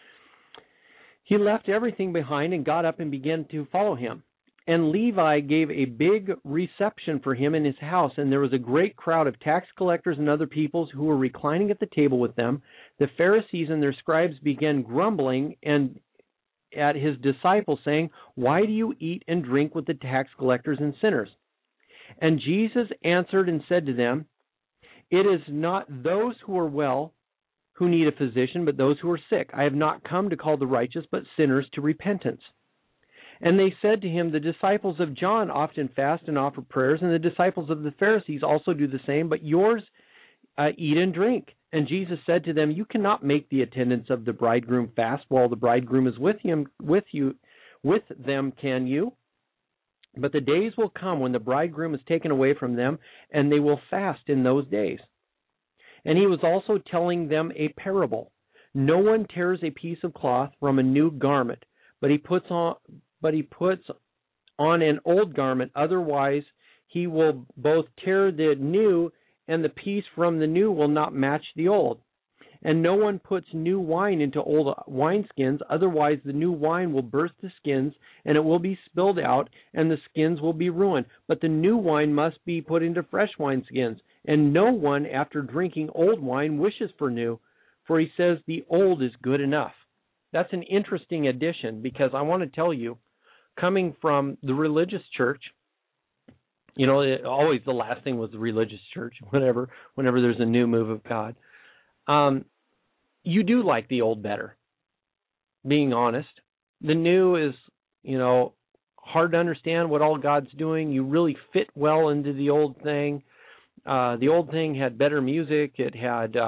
He left everything behind and got up and began to follow him. And Levi gave a big reception for him in his house, and there was a great crowd of tax collectors and other peoples who were reclining at the table with them. The Pharisees and their scribes began grumbling and at his disciples, saying, "Why do you eat and drink with the tax collectors and sinners?" And Jesus answered and said to them, "It is not those who are well who need a physician, but those who are sick. I have not come to call the righteous, but sinners to repentance." And they said to him, "The disciples of John often fast and offer prayers, and the disciples of the Pharisees also do the same, but yours uh, eat and drink." And Jesus said to them, "You cannot make the attendants of the bridegroom fast while the bridegroom is with him, with you, with them, can you? But the days will come when the bridegroom is taken away from them, and they will fast in those days." And he was also telling them a parable. "No one tears a piece of cloth from a new garment, but he puts on but he puts on an old garment, otherwise he will both tear the new, and the piece from the new will not match the old. And no one puts new wine into old wineskins, otherwise the new wine will burst the skins, and it will be spilled out, and the skins will be ruined. But the new wine must be put into fresh wineskins. And no one, after drinking old wine, wishes for new, for he says the old is good enough." That's an interesting addition, because I want to tell you, coming from the religious church, you know, it, always the last thing was the religious church, whenever, whenever there's a new move of God. Um, you do like the old better, being honest. The new is, you know, hard to understand what all God's doing. You really fit well into the old thing. Uh, the old thing had better music. It had, uh,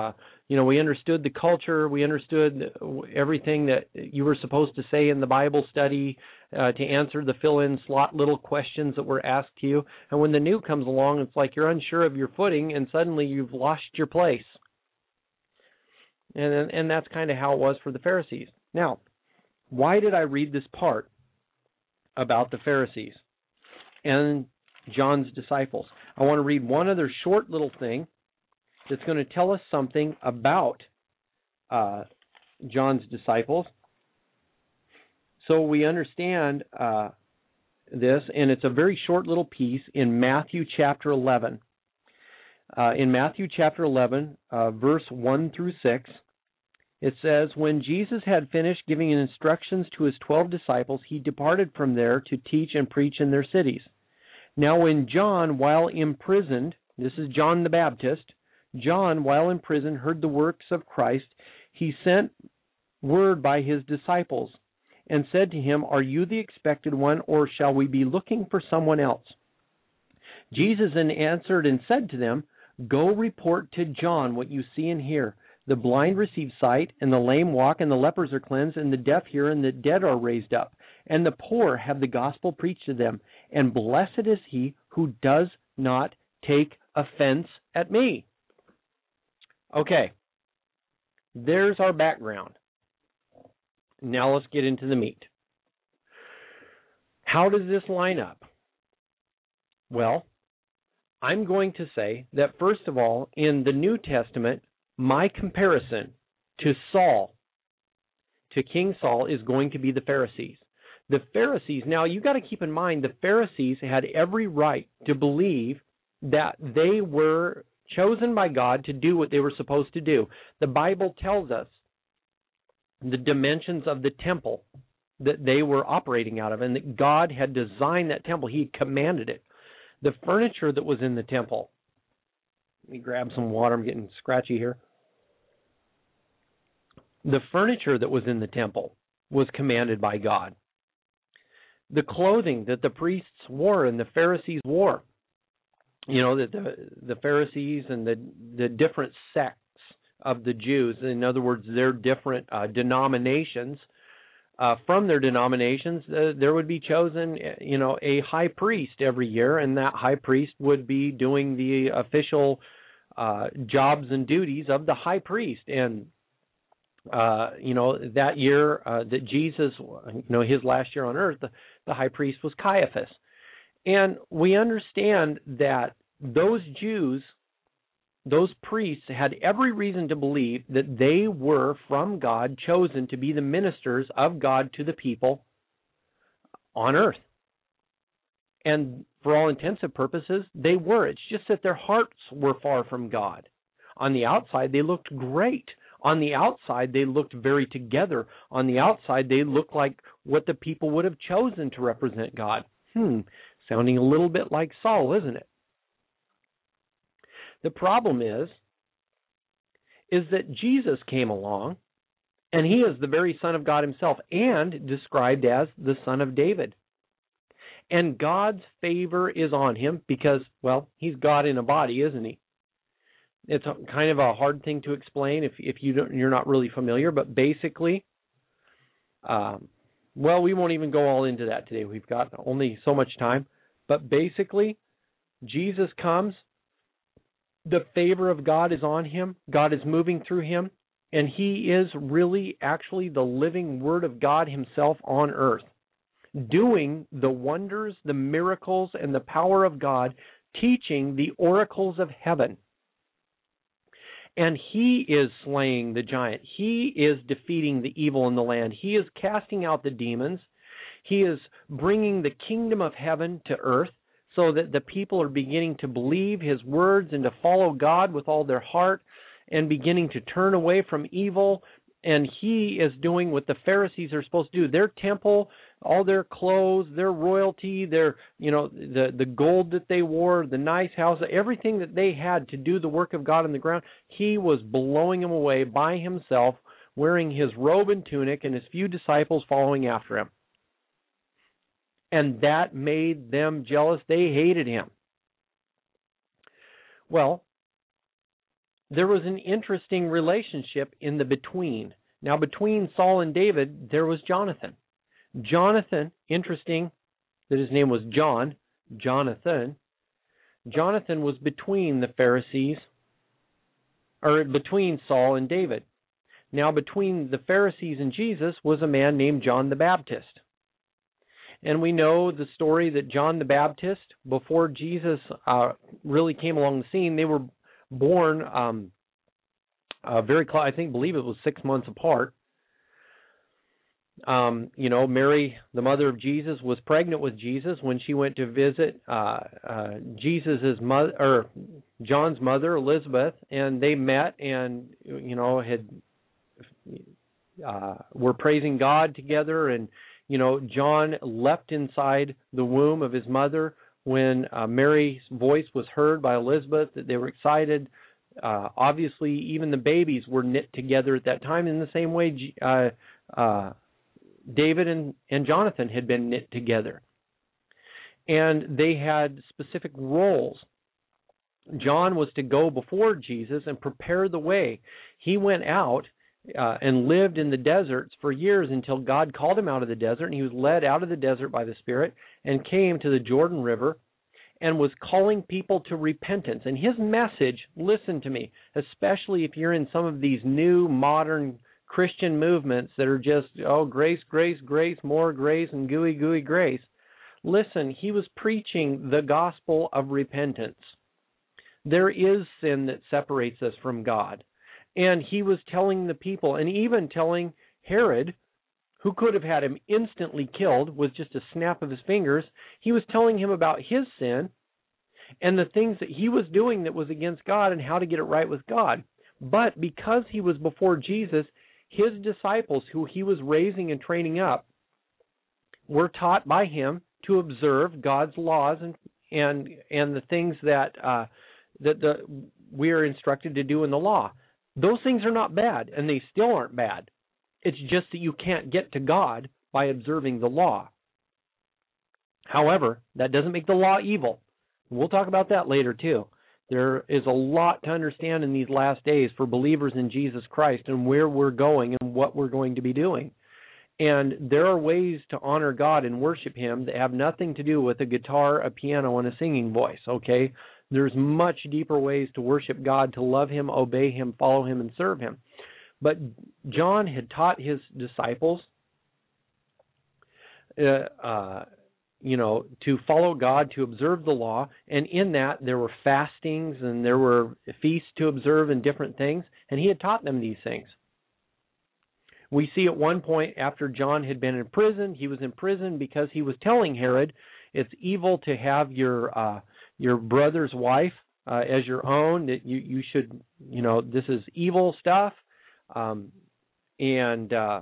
You know, we understood the culture. We understood everything that you were supposed to say in the Bible study uh, to answer the fill-in slot little questions that were asked to you. And when the new comes along, it's like you're unsure of your footing, and suddenly you've lost your place. And and that's kind of how it was for the Pharisees. Now, why did I read this part about the Pharisees and John's disciples? I want to read one other short little thing that's going to tell us something about uh, John's disciples, so we understand uh, this, and it's a very short little piece in Matthew chapter eleven. Uh, in Matthew chapter eleven, uh, verse one through six, it says, "When Jesus had finished giving instructions to his twelve disciples, he departed from there to teach and preach in their cities. Now when John, while imprisoned," this is John the Baptist, "John, while in prison, heard the works of Christ, he sent word by his disciples and said to him, 'Are you the expected one, or shall we be looking for someone else?' Jesus then answered and said to them, 'Go report to John what you see and hear. The blind receive sight, and the lame walk, and the lepers are cleansed, and the deaf hear, and the dead are raised up, and the poor have the gospel preached to them. And blessed is he who does not take offense at me.'" Okay, there's our background. Now let's get into the meat. How does this line up? Well, I'm going to say that, first of all, in the New Testament, my comparison to Saul, to King Saul, is going to be the Pharisees. The Pharisees, now you got to keep in mind, the Pharisees had every right to believe that they were chosen by God to do what they were supposed to do. The Bible tells us the dimensions of the temple that they were operating out of, and that God had designed that temple. He had commanded it. The furniture that was in the temple, let me grab some water, I'm getting scratchy here. The furniture that was in the temple was commanded by God. The clothing that the priests wore and the Pharisees wore, you know, that the, the Pharisees and the, the different sects of the Jews, in other words, their different uh, denominations, uh, from their denominations, uh, there would be chosen, you know, a high priest every year, and that high priest would be doing the official uh, jobs and duties of the high priest. And, uh, you know, that year uh, that Jesus, you know, his last year on earth, the, the high priest was Caiaphas. And we understand that those Jews, those priests, had every reason to believe that they were from God, chosen to be the ministers of God to the people on earth. And for all intents and purposes, they were. It's just that their hearts were far from God. On the outside, they looked great. On the outside, they looked very together. On the outside, they looked like what the people would have chosen to represent God. Hmm. Sounding a little bit like Saul, isn't it? The problem is, is that Jesus came along, and he is the very Son of God himself, and described as the Son of David. And God's favor is on him because, well, he's God in a body, isn't he? It's a, kind of a hard thing to explain if if you don't, you're not really familiar, but basically, um, well, we won't even go all into that today. We've got only so much time. But basically, Jesus comes, the favor of God is on him, God is moving through him, and he is really actually the living Word of God himself on earth, doing the wonders, the miracles, and the power of God, teaching the oracles of heaven. And he is slaying the giant. He is defeating the evil in the land. He is casting out the demons. He is bringing the kingdom of heaven to earth so that the people are beginning to believe his words and to follow God with all their heart and beginning to turn away from evil. And he is doing what the Pharisees are supposed to do. Their temple, all their clothes, their royalty, their, you know, the, the gold that they wore, the nice house, everything that they had to do the work of God on the ground, he was blowing them away by himself, wearing his robe and tunic, and his few disciples following after him. And that made them jealous. They hated him. Well, there was an interesting relationship in the between. Now, between Saul and David, there was Jonathan. Jonathan, interesting that his name was John, Jonathan. Jonathan was between the Pharisees, or between Saul and David. Now, between the Pharisees and Jesus was a man named John the Baptist. And we know the story that John the Baptist, before Jesus uh, really came along the scene, they were born um, uh, very close, I think, believe it was six months apart. Um, you know, Mary, the mother of Jesus, was pregnant with Jesus when she went to visit uh, uh, Jesus's mother, or John's mother, Elizabeth, and they met and, you know, had uh, were praising God together. And, you know, John leapt inside the womb of his mother when uh, Mary's voice was heard by Elizabeth, that they were excited. Uh, obviously, even the babies were knit together at that time in the same way uh, uh, David and, and Jonathan had been knit together. And they had specific roles. John was to go before Jesus and prepare the way. He went out uh, and lived in the deserts for years until God called him out of the desert, and he was led out of the desert by the Spirit and came to the Jordan River and was calling people to repentance. And his message, listen to me, especially if you're in some of these new modern Christian movements that are just, oh, grace, grace, grace, more grace, and gooey, gooey grace. Listen, he was preaching the gospel of repentance. There is sin that separates us from God. And he was telling the people, and even telling Herod, who could have had him instantly killed with just a snap of his fingers, he was telling him about his sin and the things that he was doing that was against God and how to get it right with God. But because he was before Jesus, his disciples, who he was raising and training up, were taught by him to observe God's laws and and and the things that uh, that the we are instructed to do in the law. Those things are not bad, and they still aren't bad. It's just that you can't get to God by observing the law. However, that doesn't make the law evil. We'll talk about that later too. There is a lot to understand in these last days for believers in Jesus Christ and where we're going and what we're going to be doing. And there are ways to honor God and worship him that have nothing to do with a guitar, a piano, and a singing voice, okay? There's much deeper ways to worship God, to love him, obey him, follow him, and serve him. But John had taught his disciples uh, uh you know, to follow God, to observe the law, and in that there were fastings and there were feasts to observe and different things, and he had taught them these things. We see at one point after John had been in prison, he was in prison because he was telling Herod, it's evil to have your uh, your brother's wife uh, as your own, that you, you should, you know, this is evil stuff, um, and uh,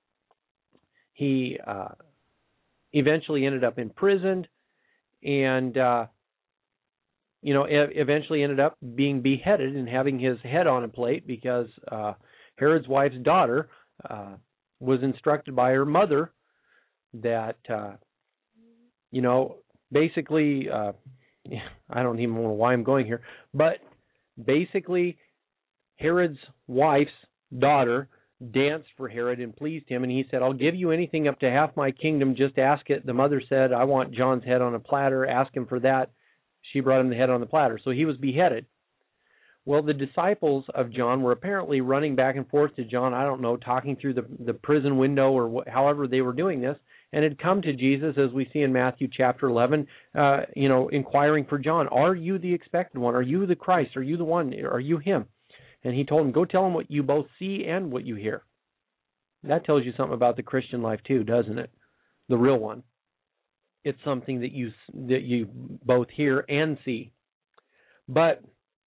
he... Uh, eventually ended up imprisoned and, uh, you know, eventually ended up being beheaded and having his head on a plate because uh, Herod's wife's daughter uh, was instructed by her mother that, uh, you know, basically, uh, I don't even know why I'm going here, but basically Herod's wife's daughter danced for Herod and pleased him, and he said, I'll give you anything up to half my kingdom, just ask it. The mother said, I want John's head on a platter, ask him for that. She brought him the head on the platter, so he was beheaded. Well, the disciples of John were apparently running back and forth to John, I don't know, talking through the, the prison window or wh- however they were doing this, and had come to Jesus, as we see in Matthew chapter eleven, uh, you know, inquiring for John, are you the expected one? Are you the Christ? Are you the one? Are you him? And he told him, go tell him what you both see and what you hear. That tells you something about the Christian life too, doesn't it? The real one. It's something that you that you both hear and see. But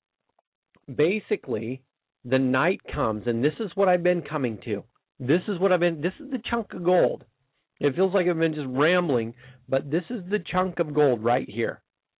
basically, the night comes, and this is what I've been coming to. This is what I've been, this is the chunk of gold. It feels like I've been just rambling, but this is the chunk of gold right here.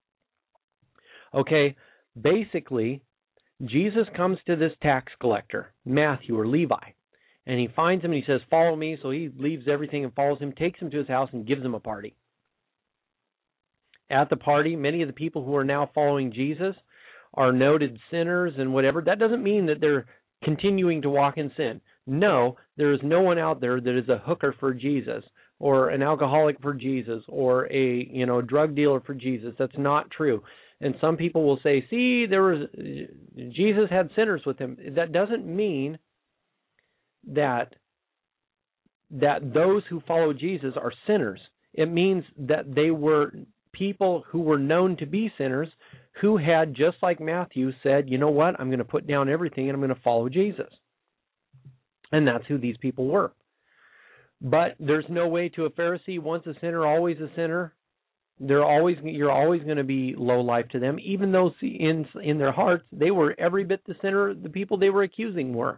Okay, basically, Jesus comes to this tax collector, Matthew or Levi, and he finds him and he says, follow me. So he leaves everything and follows him, takes him to his house and gives him a party. At the party, many of the people who are now following Jesus are noted sinners and whatever, that doesn't mean that they're continuing to walk in sin. No, there is no one out there that is a hooker for Jesus or an alcoholic for Jesus or a, you know, drug dealer for Jesus. That's not true. And some people will say, see, there was Jesus had sinners with him. That doesn't mean that that those who follow Jesus are sinners. It means that they were people who were known to be sinners who had, just like Matthew, said, you know what, I'm going to put down everything and I'm going to follow Jesus. And that's who these people were. But there's no way to a Pharisee, once a sinner, always a sinner. They're always you're always going to be low life to them, even though in in their hearts they were every bit the sinner the people they were accusing were.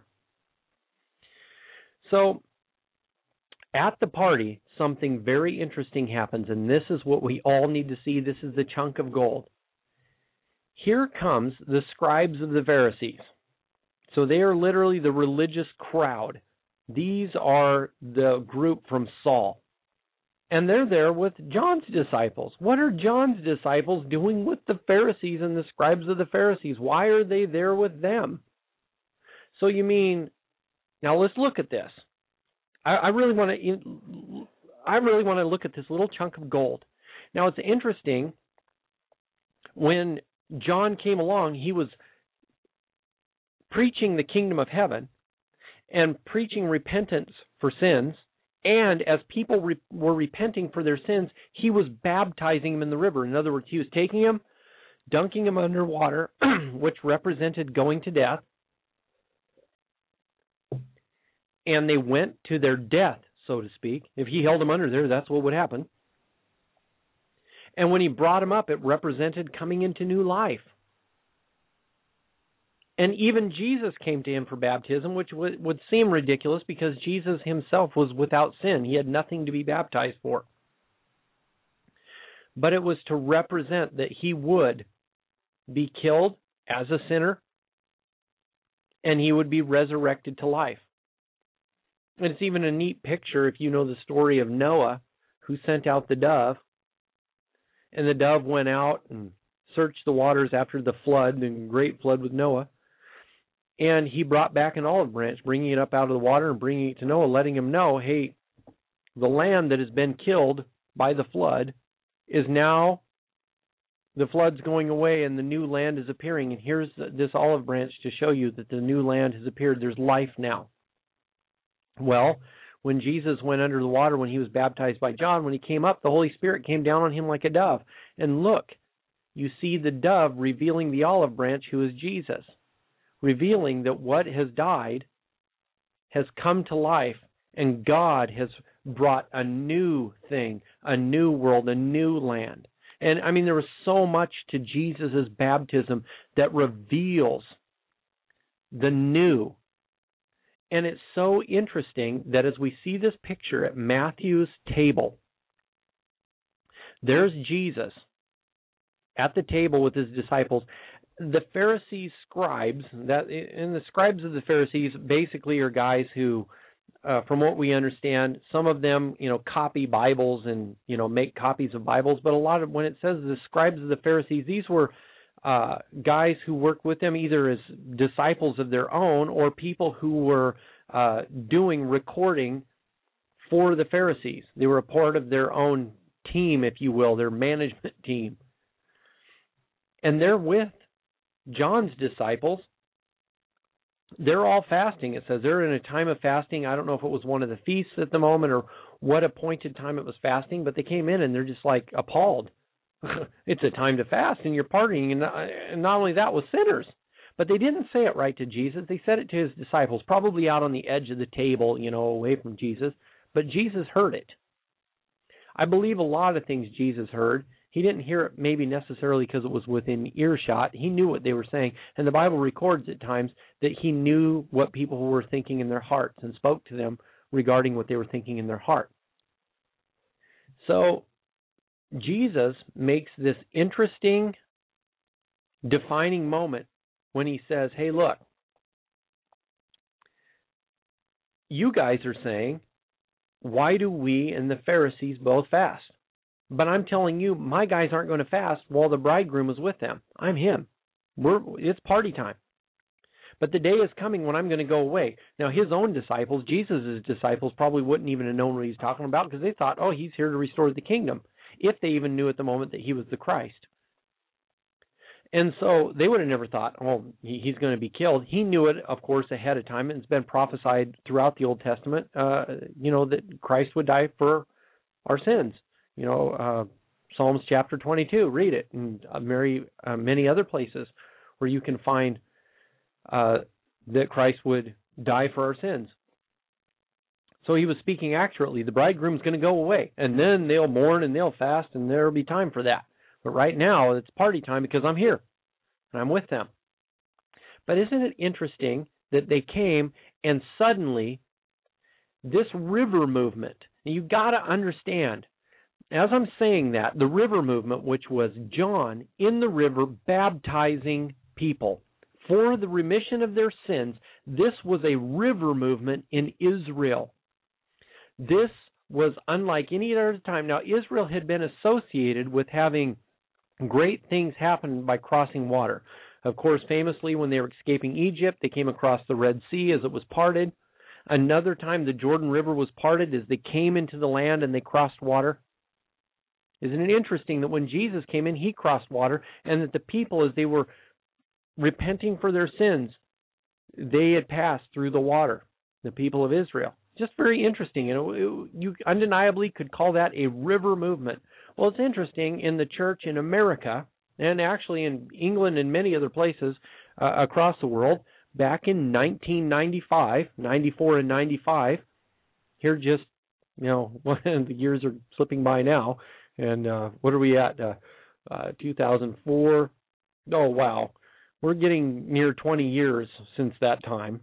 So at the party, something very interesting happens, and this is what we all need to see. This is the chunk of gold. Here comes the scribes of the Pharisees. So they are literally the religious crowd. These are the group from Saul. And they're there with John's disciples. What are John's disciples doing with the Pharisees and the scribes of the Pharisees? Why are they there with them? So you mean, now let's look at this. I, I really want to. I really want to look at this little chunk of gold. Now it's interesting. When John came along, he was preaching the kingdom of heaven and preaching repentance for sins. And as people re- were repenting for their sins, he was baptizing them in the river. In other words, he was taking them, dunking them underwater, which represented going to death. And they went to their death, so to speak. If he held them under there, that's what would happen. And when he brought them up, it represented coming into new life. And even Jesus came to him for baptism, which would, would seem ridiculous because Jesus himself was without sin. He had nothing to be baptized for. But it was to represent that he would be killed as a sinner and he would be resurrected to life. And it's even a neat picture if you know the story of Noah, who sent out the dove. And the dove went out and searched the waters after the flood, the great flood with Noah. And he brought back an olive branch, bringing it up out of the water and bringing it to Noah, letting him know, hey, the land that has been killed by the flood is now, the flood's going away and the new land is appearing. And here's this olive branch to show you that the new land has appeared. There's life now. Well, when Jesus went under the water, when he was baptized by John, when he came up, the Holy Spirit came down on him like a dove. And look, you see the dove revealing the olive branch, who is Jesus, revealing that what has died has come to life, and God has brought a new thing, a new world, a new land. And I mean, there was so much to Jesus' baptism that reveals the new. And it's so interesting that as we see this picture at Matthew's table, there's Jesus at the table with his disciples. The Pharisees, scribes, that and the scribes of the Pharisees basically are guys who, uh, from what we understand, some of them, you know, copy Bibles and, you know, make copies of Bibles. But a lot of, when it says the scribes of the Pharisees, these were uh, guys who worked with them either as disciples of their own or people who were uh, doing recording for the Pharisees. They were a part of their own team, if you will, their management team. And they're with John's disciples. They're all fasting. It says they're in a time of fasting. I don't know if it was one of the feasts at the moment or what appointed time it was fasting, but they came in and they're just like appalled. It's a time to fast and you're partying, and not, and not only that, with sinners. But they didn't say it right to Jesus. They said it to his disciples, probably out on the edge of the table, you know, away from Jesus. But Jesus heard it. I believe a lot of things Jesus heard. He didn't hear it maybe necessarily because it was within earshot. He knew what they were saying. And the Bible records at times that he knew what people were thinking in their hearts and spoke to them regarding what they were thinking in their heart. So Jesus makes this interesting defining moment when he says, hey, look, you guys are saying, why do we and the Pharisees both fast? But I'm telling you, my guys aren't going to fast while the bridegroom is with them. I'm him. We're, it's party time. But the day is coming when I'm going to go away. Now, his own disciples, Jesus' disciples, probably wouldn't even have known what he's talking about because they thought, oh, he's here to restore the kingdom, if they even knew at the moment that he was the Christ. And so they would have never thought, oh, he's going to be killed. He knew it, of course, ahead of time. It's been prophesied throughout the Old Testament, uh, you know, that Christ would die for our sins. You know, uh, Psalms chapter twenty-two, read it, and uh, many, uh, many other places where you can find uh, that Christ would die for our sins. So he was speaking accurately. The bridegroom's going to go away, and then they'll mourn and they'll fast, and there'll be time for that. But right now, it's party time because I'm here, and I'm with them. But isn't it interesting that they came, and suddenly, this river movement, and you've got to understand, as I'm saying that, the river movement, which was John in the river baptizing people for the remission of their sins, this was a river movement in Israel. This was unlike any other time. Now, Israel had been associated with having great things happen by crossing water. Of course, famously, when they were escaping Egypt, they came across the Red Sea as it was parted. Another time, the Jordan River was parted as they came into the land and they crossed water. Isn't it interesting that when Jesus came in, he crossed water, and that the people, as they were repenting for their sins, they had passed through the water, the people of Israel. Just very interesting. You know, it, you undeniably could call that a river movement. Well, it's interesting in the church in America, and actually in England and many other places uh, across the world, back in nineteen ninety-five, ninety-four and ninety-five, here just, you know, the years are slipping by now, and uh, what are we at? Uh, uh, two thousand four. Oh, wow. We're getting near twenty years since that time.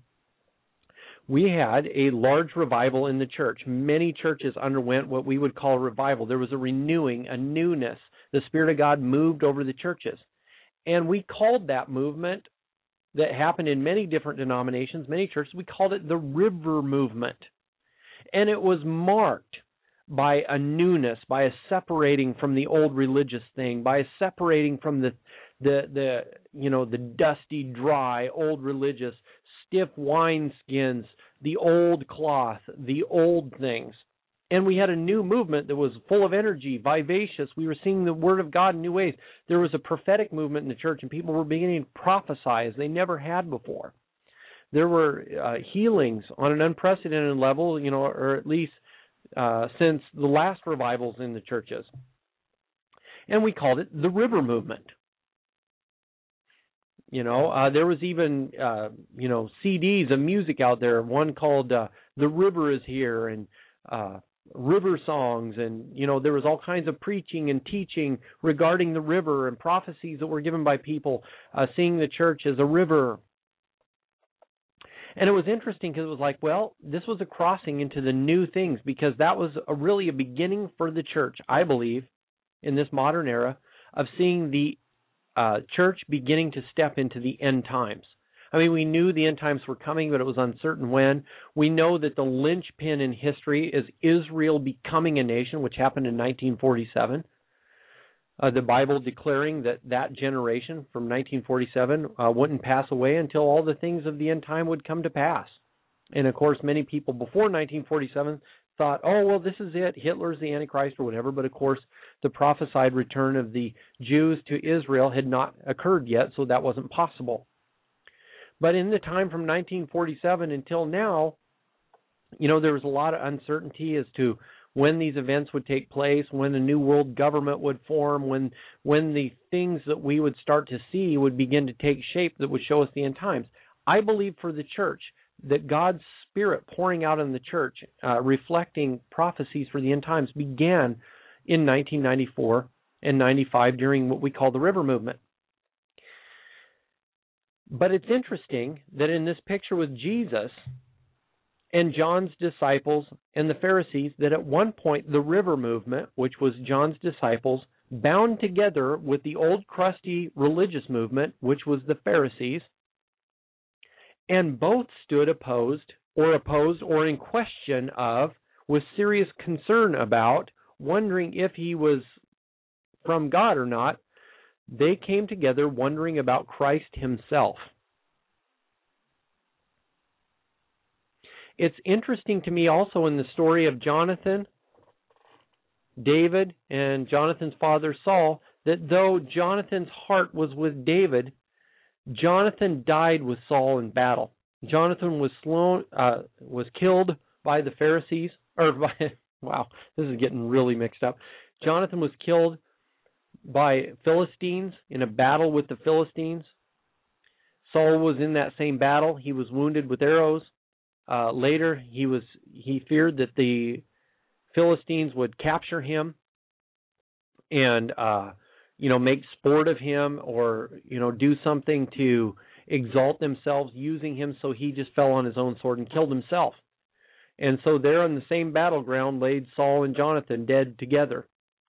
We had a large revival in the church. Many churches underwent what we would call a revival. There was a renewing, a newness. The Spirit of God moved over the churches. And we called that movement that happened in many different denominations, many churches, we called it the river movement. And it was marked by a newness, by a separating from the old religious thing, by a separating from the the the you know the dusty, dry, old religious, stiff wineskins, the old cloth, the old things. And we had a new movement that was full of energy, vivacious. We were seeing the Word of God in new ways. There was a prophetic movement in the church, and people were beginning to prophesy as they never had before. There were uh, healings on an unprecedented level, you know, or at least uh, since the last revivals in the churches. And we called it the river movement. You know, uh, there was even, uh, you know, C Ds of music out there, one called uh, The River is Here, and uh, river songs, and, you know, there was all kinds of preaching and teaching regarding the river and prophecies that were given by people, uh, seeing the church as a river. And it was interesting because it was like, well, this was a crossing into the new things, because that was a, really a beginning for the church, I believe, in this modern era, of seeing the uh, church beginning to step into the end times. I mean, we knew the end times were coming, but it was uncertain when. We know that the linchpin in history is Israel becoming a nation, which happened in nineteen forty-seven. Uh, the Bible declaring that that generation from nineteen forty-seven uh, wouldn't pass away until all the things of the end time would come to pass. And, of course, many people before nineteen forty-seven thought, oh, well, this is it. Hitler's the Antichrist or whatever. But, of course, the prophesied return of the Jews to Israel had not occurred yet, so that wasn't possible. But in the time from nineteen forty-seven until now, you know, there was a lot of uncertainty as to when these events would take place, when a new world government would form, when when the things that we would start to see would begin to take shape that would show us the end times. I believe for the church that God's Spirit pouring out in the church, uh, reflecting prophecies for the end times, began in nineteen ninety-four and ninety-five during what we call the River Movement. But it's interesting that in this picture with Jesus and John's disciples and the Pharisees, that at one point the river movement, which was John's disciples, bound together with the old crusty religious movement, which was the Pharisees, and both stood opposed or opposed or in question of, with serious concern about, wondering if he was from God or not, They came together wondering about Christ himself. It's interesting to me also in the story of Jonathan, David, and Jonathan's father Saul, that though Jonathan's heart was with David, Jonathan died with Saul in battle. Jonathan was slow, uh, was killed by the Pharisees, or by, wow, this is getting really mixed up. Jonathan was killed by Philistines in a battle with the Philistines. Saul was in that same battle. He was wounded with arrows. Uh, later, he was he feared that the Philistines would capture him and uh, you know make sport of him, or you know do something to exalt themselves using him. So he just fell on his own sword and killed himself. And so there on the same battleground laid Saul and Jonathan dead together.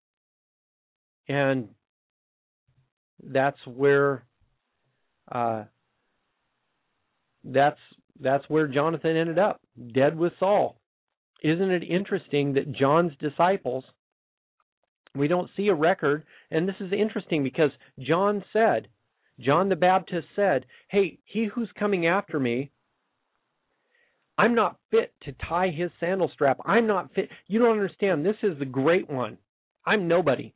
And that's where uh, that's that's where Jonathan ended up, dead with Saul. Isn't it interesting that John's disciples, we don't see a record, and this is interesting because John said, John the Baptist said, hey, he who's coming after me, I'm not fit to tie his sandal strap. I'm not fit. You don't understand. This is the great one. I'm nobody.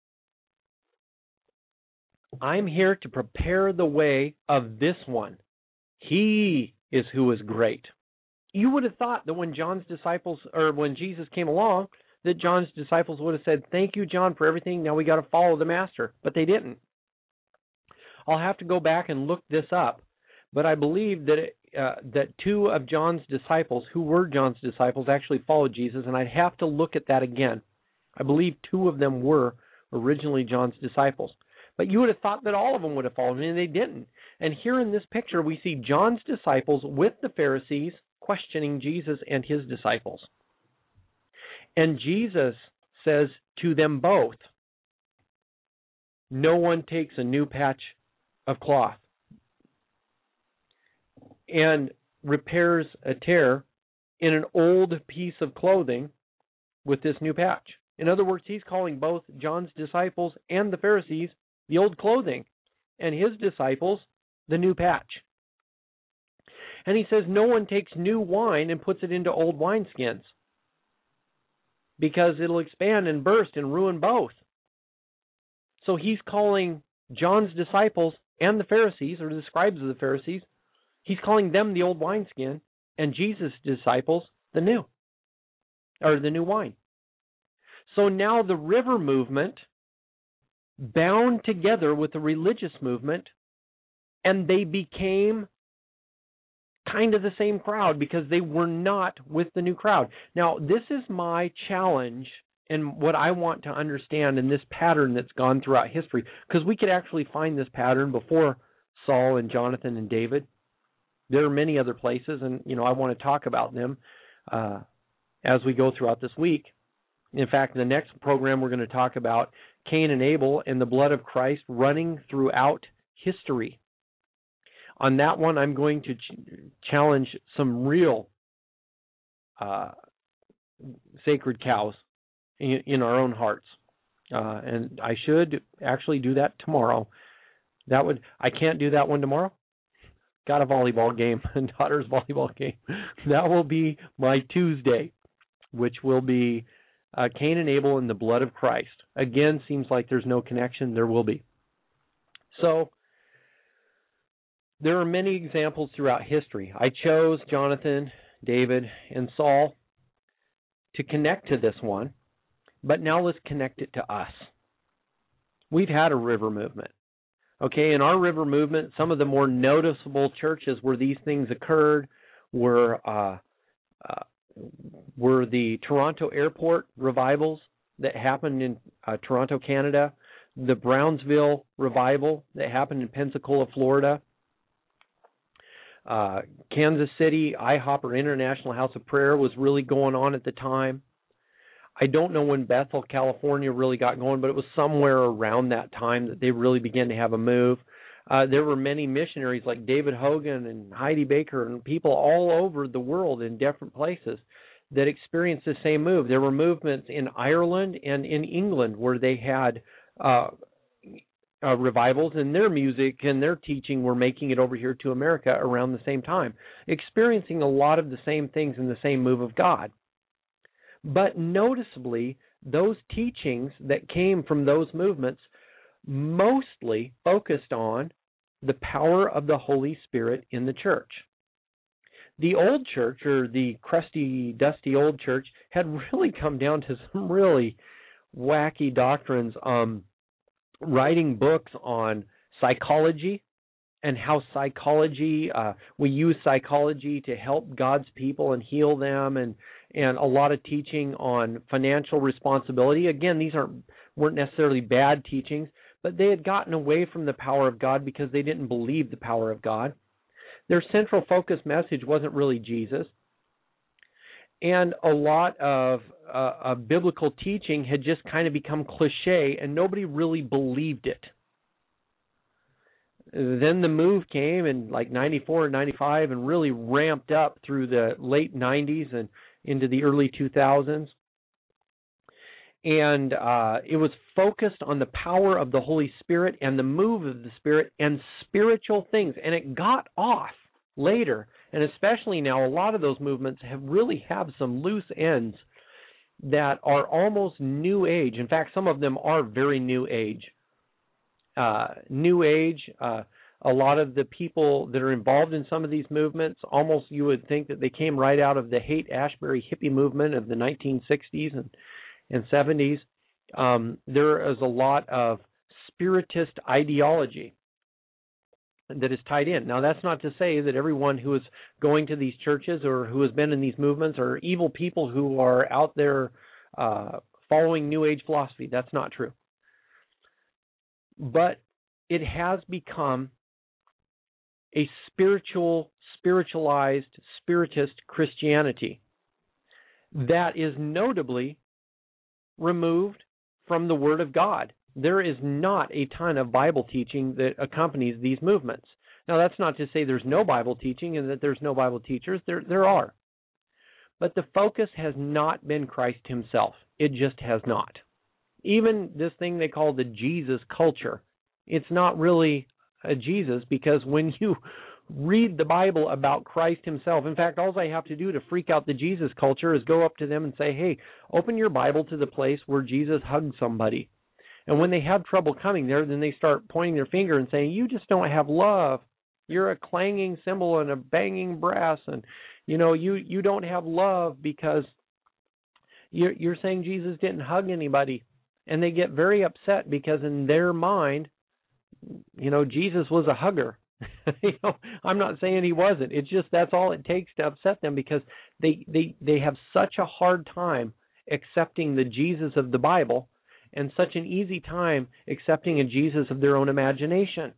I'm here to prepare the way of this one. He is who is great. You would have thought that when John's disciples, or when Jesus came along, that John's disciples would have said, thank you, John, for everything. Now we got to follow the master. But they didn't. I'll have to go back and look this up. But I believe that it, uh, that two of John's disciples, who were John's disciples, actually followed Jesus, and I'd have to look at that again. I believe two of them were originally John's disciples. But you would have thought that all of them would have followed him, and they didn't. And here in this picture, we see John's disciples with the Pharisees questioning Jesus and his disciples. And Jesus says to them both, no one takes a new patch of cloth and repairs a tear in an old piece of clothing with this new patch. In other words, he's calling both John's disciples and the Pharisees the old clothing, and his disciples the new patch. And he says no one takes new wine and puts it into old wineskins, because it'll expand and burst and ruin both. So he's calling John's disciples and the Pharisees, or the scribes of the Pharisees, he's calling them the old wineskin, and Jesus' disciples the new, or the new wine. So now the river movement bound together with the religious movement, and they became kind of the same crowd because they were not with the new crowd. Now, this is my challenge and what I want to understand in this pattern that's gone throughout history, because we could actually find this pattern before Saul and Jonathan and David. There are many other places, and you know I want to talk about them uh, as we go throughout this week. In fact, in the next program, we're going to talk about Cain and Abel and the blood of Christ running throughout history. On that one, I'm going to ch- challenge some real uh, sacred cows in, in our own hearts. Uh, and I should actually do that tomorrow. That would I can't do that one tomorrow. Got a volleyball game, a daughter's volleyball game. That will be my Tuesday, which will be uh, Cain and Abel and the blood of Christ. Again, seems like there's no connection. There will be. So there are many examples throughout history. I chose Jonathan, David, and Saul to connect to this one, but now let's connect it to us. We've had a river movement. Okay, in our river movement, some of the more noticeable churches where these things occurred were uh, uh, were the Toronto Airport revivals that happened in uh, Toronto, Canada, the Brownsville revival that happened in Pensacola, Florida, uh, Kansas City, IHOP, or International House of Prayer, was really going on at the time. I don't know when Bethel, California really got going, but it was somewhere around that time that they really began to have a move. Uh, there were many missionaries like David Hogan and Heidi Baker and people all over the world in different places that experienced the same move. There were movements in Ireland and in England where they had uh, uh, revivals, and their music and their teaching were making it over here to America around the same time, experiencing a lot of the same things in the same move of God. But noticeably, those teachings that came from those movements mostly focused on the power of the Holy Spirit in the church. The old church, or the crusty, dusty old church, had really come down to some really wacky doctrines, um, writing books on psychology and how psychology, uh, we use psychology to help God's people and heal them, and, and a lot of teaching on financial responsibility. Again, these aren't weren't necessarily bad teachings, but they had gotten away from the power of God because they didn't believe the power of God. Their central focus message wasn't really Jesus. And a lot of, uh, of biblical teaching had just kind of become cliche, and nobody really believed it. Then the move came in like ninety-four and ninety-five and really ramped up through the late nineties and into the early two thousands. And uh, it was focused on the power of the Holy Spirit and the move of the Spirit and spiritual things. And it got off later. And especially now, a lot of those movements have really have some loose ends that are almost New Age. In fact, some of them are very New Age. Uh, New Age, uh, a lot of the people that are involved in some of these movements, almost you would think that they came right out of the Haight-Ashbury hippie movement of the nineteen sixties and and seventies. Um, there is a lot of spiritist ideology that is tied in. Now, that's not to say that everyone who is going to these churches or who has been in these movements are evil people who are out there uh, following New Age philosophy. That's not true. But it has become a spiritual, spiritualized, spiritist Christianity that is notably removed from the Word of God. There is not a ton of Bible teaching that accompanies these movements. Now, that's not to say there's no Bible teaching and that there's no Bible teachers. There, there are. But the focus has not been Christ himself. It just has not. Even this thing they call the Jesus culture, it's not really a Jesus, because when you read the Bible about Christ himself, in fact, all I have to do to freak out the Jesus culture is go up to them and say, hey, open your Bible to the place where Jesus hugged somebody. And when they have trouble coming there, then they start pointing their finger and saying, you just don't have love. You're a clanging cymbal and a banging brass, and you know you, you don't have love because you're, you're saying Jesus didn't hug anybody. And they get very upset because in their mind, you know, Jesus was a hugger. you know, I'm not saying he wasn't. It's just that's all it takes to upset them, because they, they, they have such a hard time accepting the Jesus of the Bible and such an easy time accepting a Jesus of their own imagination.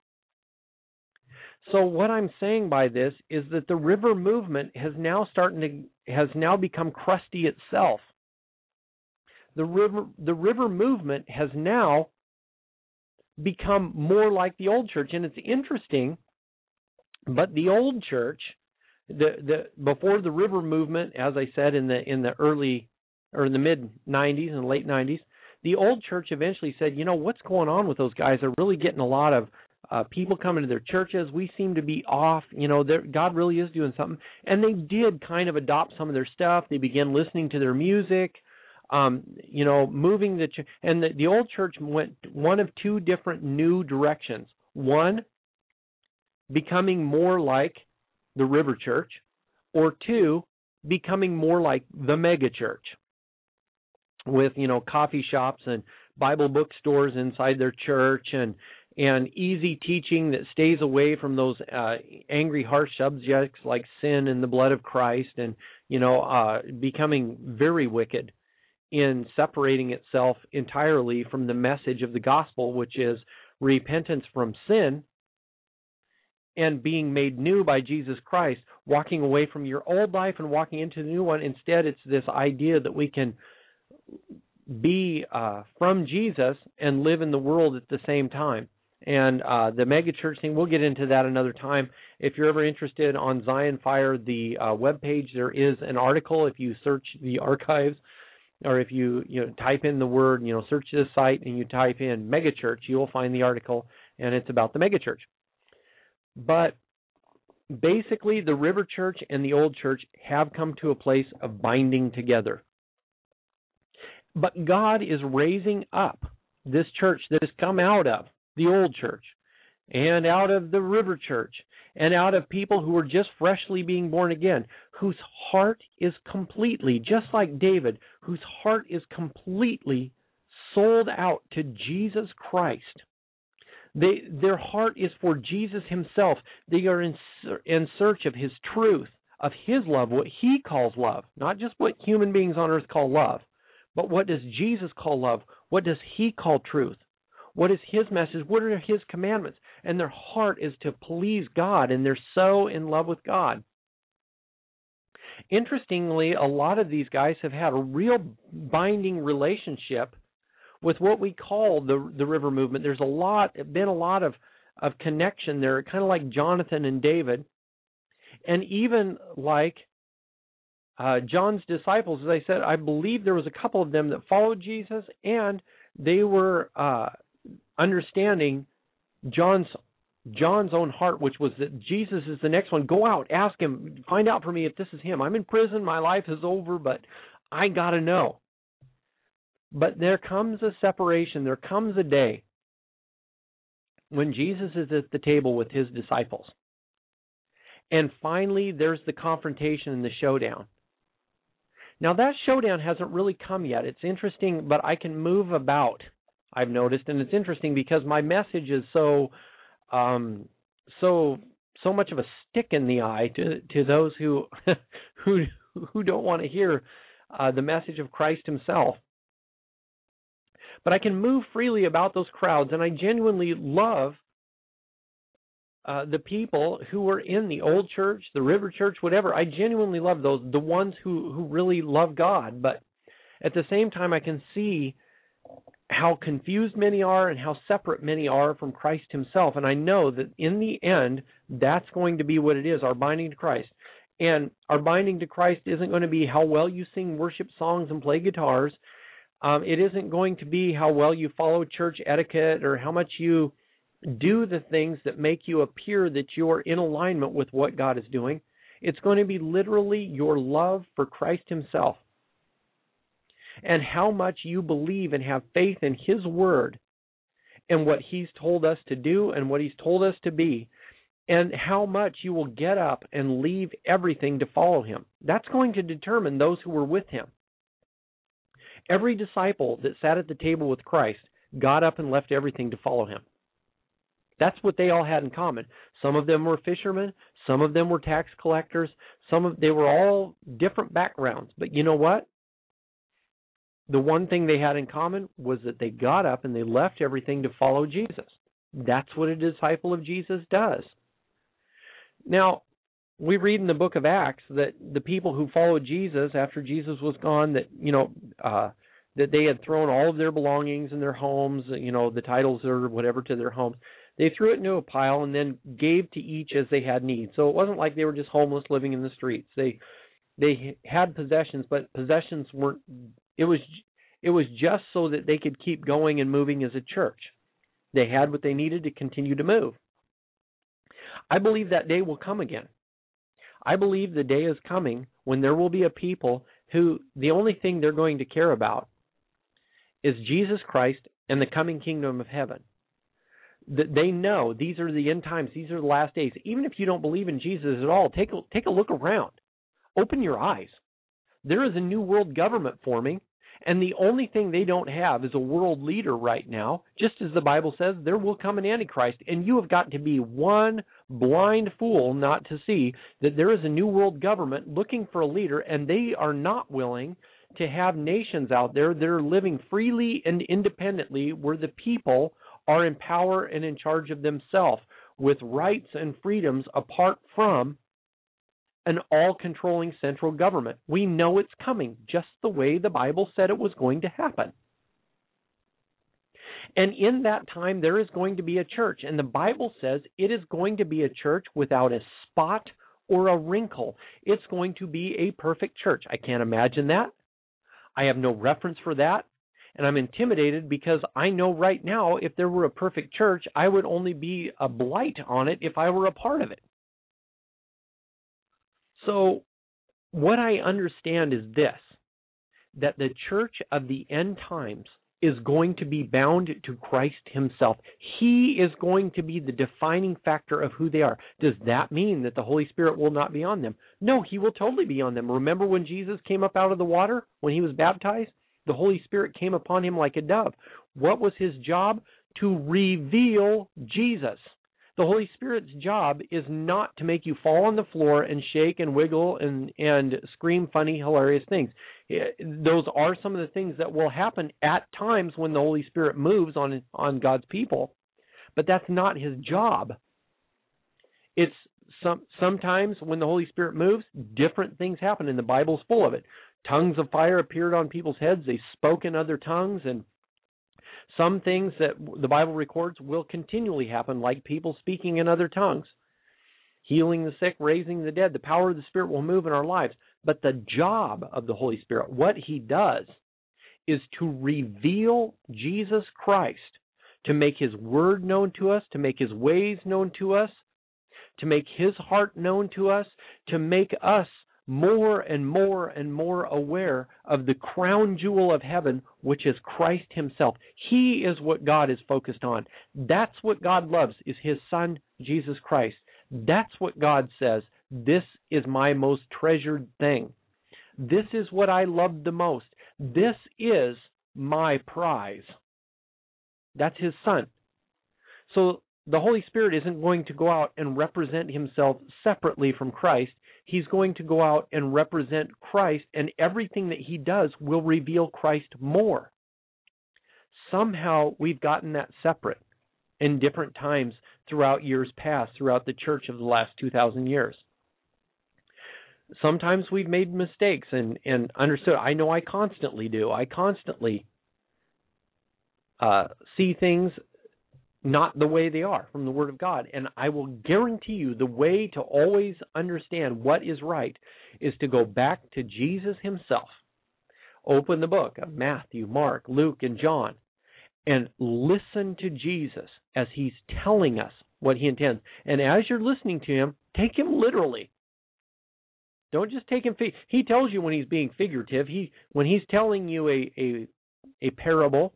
So what I'm saying by this is that the river movement has now starting to has now become crusty itself. The river the river movement has now become more like the old church, and it's interesting. But the old church, the the before the river movement, as I said in the in the early or in the mid nineties and late nineties, the old church eventually said, you know, what's going on with those guys? They're really getting a lot of uh, people coming to their churches. We seem to be off. You know, God really is doing something. And they did kind of adopt some of their stuff. They began listening to their music, um, you know, moving the ch- and the, the old church went one of two different new directions. One, becoming more like the River Church, or two, becoming more like the mega church, with, you know, coffee shops and Bible bookstores inside their church, and and easy teaching that stays away from those uh, angry, harsh subjects like sin and the blood of Christ, and, you know, uh, becoming very wicked in separating itself entirely from the message of the gospel, which is repentance from sin and being made new by Jesus Christ, walking away from your old life and walking into the new one. Instead, it's this idea that we can be uh, from Jesus and live in the world at the same time. And uh, the megachurch thing, we'll get into that another time. If you're ever interested on Zion Fire, the uh, webpage, there is an article. If you search the archives, or if you you know type in the word, you know, search this site and you type in megachurch, you will find the article, and it's about the megachurch. But basically, the River Church and the old church have come to a place of binding together. But God is raising up this church that has come out of the old church and out of the River Church and out of people who are just freshly being born again, whose heart is completely, just like David, whose heart is completely sold out to Jesus Christ. They, their heart is for Jesus himself. They are in, in search of his truth, of his love, what he calls love, not just what human beings on earth call love, but what does Jesus call love? What does he call truth? What is his message? What are his commandments? And their heart is to please God, and they're so in love with God. Interestingly, a lot of these guys have had a real binding relationship with what we call the the river movement. There's a lot, been a lot of, of connection there, kind of like Jonathan and David, and even like uh, John's disciples. As I said, I believe there was a couple of them that followed Jesus, and they were uh, understanding John's John's own heart, which was that Jesus is the next one. Go out, ask him, find out for me if this is him. I'm in prison, my life is over, but I got to know. But there comes a separation. There comes a day when Jesus is at the table with his disciples. And finally, there's the confrontation and the showdown. Now, that showdown hasn't really come yet. It's interesting, but I can move about, I've noticed. And it's interesting because my message is so um, so so much of a stick in the eye to, to those who, who, who don't want to hear uh, the message of Christ himself. But I can move freely about those crowds, and I genuinely love uh, the people who were in the old church, the River Church, whatever. I genuinely love those, the ones who, who really love God. But at the same time, I can see how confused many are and how separate many are from Christ himself. And I know that in the end, that's going to be what it is, our binding to Christ. And our binding to Christ isn't going to be how well you sing worship songs and play guitars. Um, it isn't going to be how well you follow church etiquette or how much you do the things that make you appear that you're in alignment with what God is doing. It's going to be literally your love for Christ himself and how much you believe and have faith in his word and what he's told us to do and what he's told us to be, and how much you will get up and leave everything to follow him. That's going to determine those who were with him. Every disciple that sat at the table with Christ got up and left everything to follow him. That's what they all had in common. Some of them were fishermen. Some of them were tax collectors. Some of they were all different backgrounds. But you know what? The one thing they had in common was that they got up and they left everything to follow Jesus. That's what a disciple of Jesus does. Now, we read in the book of Acts that the people who followed Jesus after Jesus was gone, that, you know, uh, that they had thrown all of their belongings and their homes, you know, the titles or whatever to their homes. They threw it into a pile and then gave to each as they had need. So it wasn't like they were just homeless living in the streets. They they had possessions, but possessions weren't. It was it was just so that they could keep going and moving as a church. They had what they needed to continue to move. I believe that day will come again. I believe the day is coming when there will be a people who the only thing they're going to care about is Jesus Christ and the coming kingdom of heaven. That they know these are the end times, these are the last days. Even if you don't believe in Jesus at all, take a, take a look around. Open your eyes. There is a new world government forming, and the only thing they don't have is a world leader right now. Just as the Bible says, there will come an Antichrist, and you have got to be one blind fool not to see that there is a new world government looking for a leader, and they are not willing to have nations out there that are living freely and independently where the people are in power and in charge of themselves with rights and freedoms apart from an all-controlling central government. We know it's coming, just the way the Bible said it was going to happen. And in that time, there is going to be a church, and the Bible says it is going to be a church without a spot or a wrinkle. It's going to be a perfect church. I can't imagine that. I have no reference for that. And I'm intimidated because I know right now if there were a perfect church, I would only be a blight on it if I were a part of it. So what I understand is this, that the church of the end times is going to be bound to Christ himself. He is going to be the defining factor of who they are. Does that mean that the Holy Spirit will not be on them? No, he will totally be on them. Remember when Jesus came up out of the water, when he was baptized? The Holy Spirit came upon him like a dove. What was his job? To reveal Jesus. The Holy Spirit's job is not to make you fall on the floor and shake and wiggle and, and scream funny, hilarious things. Those are some of the things that will happen at times when the Holy Spirit moves on, on God's people, but that's not his job. It's some, sometimes when the Holy Spirit moves, different things happen, and the Bible's full of it. Tongues of fire appeared on people's heads. They spoke in other tongues, and some things that the Bible records will continually happen, like people speaking in other tongues, healing the sick, raising the dead. The power of the Spirit will move in our lives. But the job of the Holy Spirit, what he does, is to reveal Jesus Christ, to make his word known to us, to make his ways known to us, to make his heart known to us, to make us more and more and more aware of the crown jewel of heaven, which is Christ himself. He is what God is focused on. That's what God loves, is his Son, Jesus Christ. That's what God says, this is my most treasured thing. This is what I love the most. This is my prize. That's his Son. So the Holy Spirit isn't going to go out and represent himself separately from Christ. He's going to go out and represent Christ, and everything that he does will reveal Christ more. Somehow we've gotten that separate in different times throughout years past, throughout the church of the last two thousand years. Sometimes we've made mistakes and, and understood. I know I constantly do. I constantly uh, see things not the way they are from the Word of God. And I will guarantee you the way to always understand what is right is to go back to Jesus himself. Open the book of Matthew, Mark, Luke, and John, and listen to Jesus as he's telling us what he intends. And as you're listening to him, take him literally. Don't just take him. He tells you when he's being figurative. He when he's telling you a a, a parable,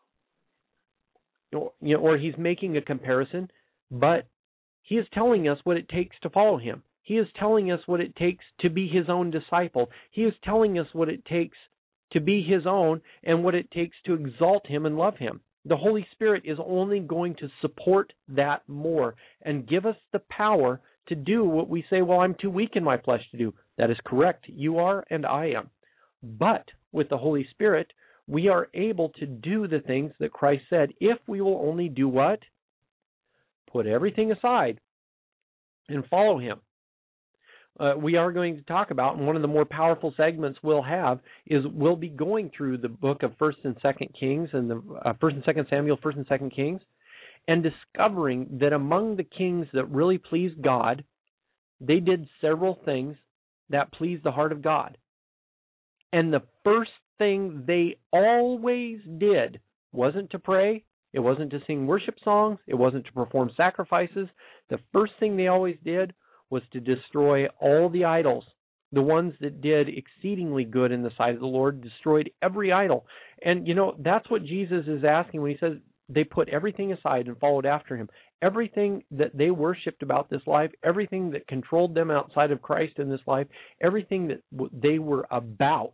or, you know, or he's making a comparison, but he is telling us what it takes to follow him. He is telling us what it takes to be his own disciple. He is telling us what it takes to be his own and what it takes to exalt him and love him. The Holy Spirit is only going to support that more and give us the power to do what we say, well, I'm too weak in my flesh to do. That is correct. You are and I am. But with the Holy Spirit, we are able to do the things that Christ said if we will only do what? Put everything aside and follow him. Uh, we are going to talk about, and one of the more powerful segments we'll have is we'll be going through the book of First and Second Kings and the uh, First and Second Samuel, First and Second Kings, and discovering that among the kings that really pleased God, they did several things that pleased the heart of God. And the first thing they always did wasn't to pray, it wasn't to sing worship songs, it wasn't to perform sacrifices. The first thing they always did was to destroy all the idols. The ones that did exceedingly good in the sight of the Lord destroyed every idol. And, you know, that's what Jesus is asking when he says they put everything aside and followed after him. Everything that they worshipped about this life, everything that controlled them outside of Christ in this life, everything that they were about,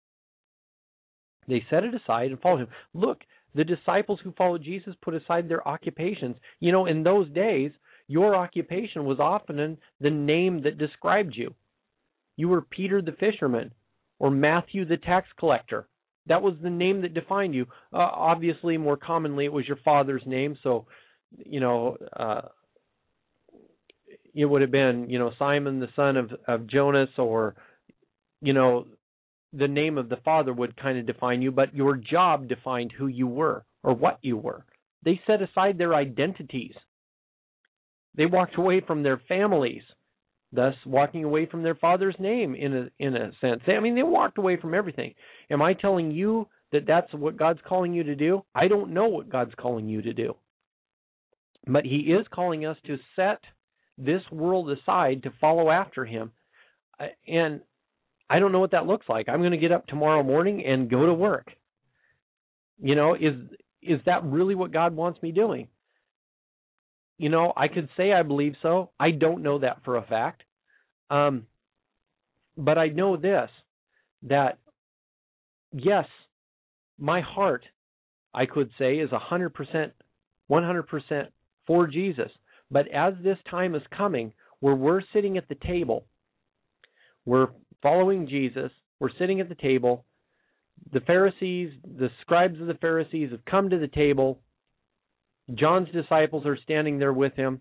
they set it aside and followed him. Look, the disciples who followed Jesus put aside their occupations. You know, in those days, your occupation was often the name that described you. You were Peter the fisherman or Matthew the tax collector. That was the name that defined you. Uh, obviously, more commonly, it was your father's name. So, you know, uh, it would have been, you know, Simon the son of, of Jonas, or, you know, the name of the father would kind of define you, but your job defined who you were or what you were. They set aside their identities. They walked away from their families thus walking away from their Father's name in a, in a sense. I mean, they walked away from everything. Am I telling you that that's what God's calling you to do? I don't know what God's calling you to do. But he is calling us to set this world aside to follow after him. And I don't know what that looks like. I'm going to get up tomorrow morning and go to work. You know, is is that really what God wants me doing? You know, I could say I believe so. I don't know that for a fact. Um, but I know this, that yes, my heart, I could say, is one hundred percent, one hundred percent for Jesus. But as this time is coming, where we're sitting at the table, we're following Jesus, we're sitting at the table, the Pharisees, the scribes of the Pharisees have come to the table, John's disciples are standing there with him.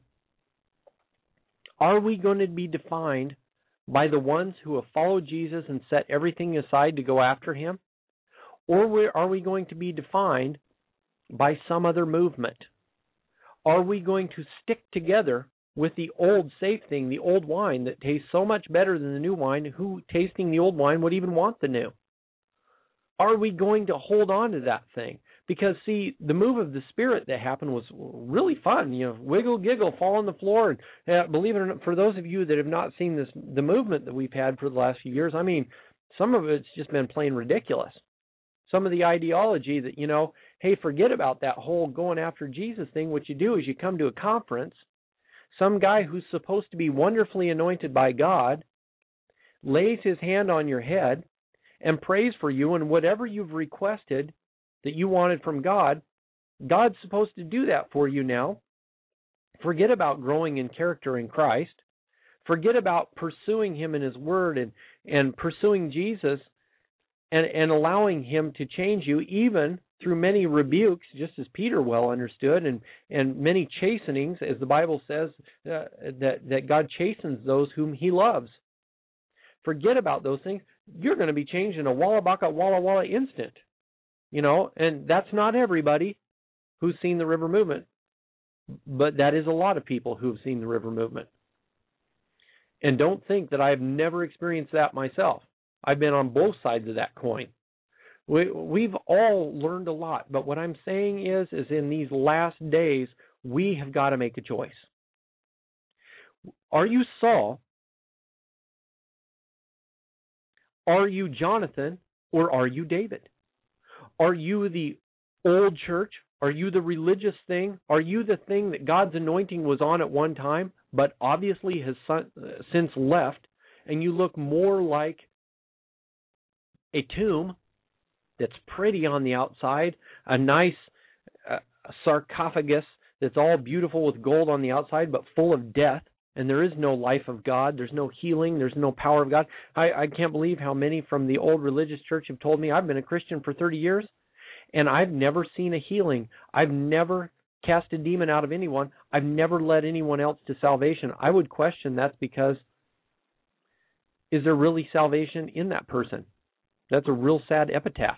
Are we going to be defined by the ones who have followed Jesus and set everything aside to go after him? Or are we going to be defined by some other movement? Are we going to stick together with the old safe thing, the old wine that tastes so much better than the new wine? Who, tasting the old wine, would even want the new? Are we going to hold on to that thing? Because, see, the move of the Spirit that happened was really fun. You know, wiggle, giggle, fall on the floor. And uh, believe it or not, for those of you that have not seen this, the movement that we've had for the last few years, I mean, some of it's just been plain ridiculous. Some of the ideology that, you know, hey, forget about that whole going after Jesus thing. What you do is you come to a conference, some guy who's supposed to be wonderfully anointed by God lays his hand on your head and prays for you, and whatever you've requested that you wanted from God, God's supposed to do that for you now. Forget about growing in character in Christ. Forget about pursuing him in his word and, and pursuing Jesus and, and allowing him to change you, even through many rebukes, just as Peter well understood, and, and many chastenings, as the Bible says, uh, that, that God chastens those whom he loves. Forget about those things. You're going to be changed in a walla baka walla walla instant. You know, and that's not everybody who's seen the river movement, but that is a lot of people who've seen the river movement. And don't think that I've never experienced that myself. I've been on both sides of that coin. We, we've all learned a lot, but what I'm saying is, is in these last days, we have got to make a choice. Are you Saul? Are you Jonathan? Or are you David? Are you the old church? Are you the religious thing? Are you the thing that God's anointing was on at one time, but obviously has since left, and you look more like a tomb that's pretty on the outside, a nice uh, sarcophagus that's all beautiful with gold on the outside, but full of death, and there is no life of God, there's no healing, there's no power of God. I, I can't believe how many from the old religious church have told me, I've been a Christian for thirty years, and I've never seen a healing. I've never cast a demon out of anyone. I've never led anyone else to salvation. I would question that's because, is there really salvation in that person? That's a real sad epitaph.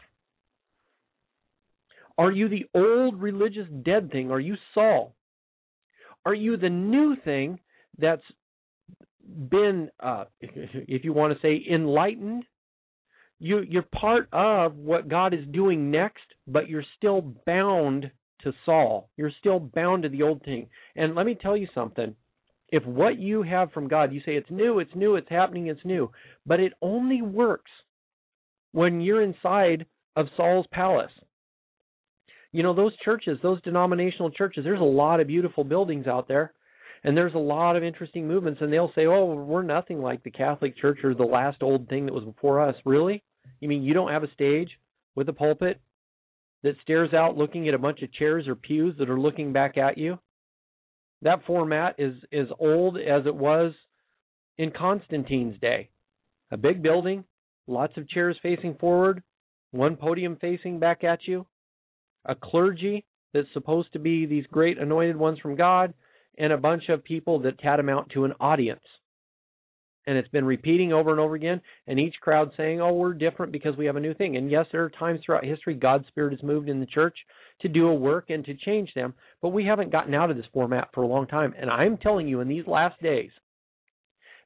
Are you the old religious dead thing? Are you Saul? Are you the new thing that's been, uh, if you want to say, enlightened? You, you're part of what God is doing next, but you're still bound to Saul. You're still bound to the old thing. And let me tell you something. If what you have from God, you say it's new, it's new, it's happening, it's new, but it only works when you're inside of Saul's palace. You know, those churches, those denominational churches, there's a lot of beautiful buildings out there. And there's a lot of interesting movements, and they'll say, oh, we're nothing like the Catholic Church or the last old thing that was before us. Really? You mean you don't have a stage with a pulpit that stares out looking at a bunch of chairs or pews that are looking back at you? That format is as old as it was in Constantine's day. A big building, lots of chairs facing forward, one podium facing back at you, a clergy that's supposed to be these great anointed ones from God, and a bunch of people that tantamount to an audience. And it's been repeating over and over again, and each crowd saying, oh, we're different because we have a new thing. And yes, there are times throughout history God's Spirit has moved in the church to do a work and to change them, but we haven't gotten out of this format for a long time. And I'm telling you, in these last days,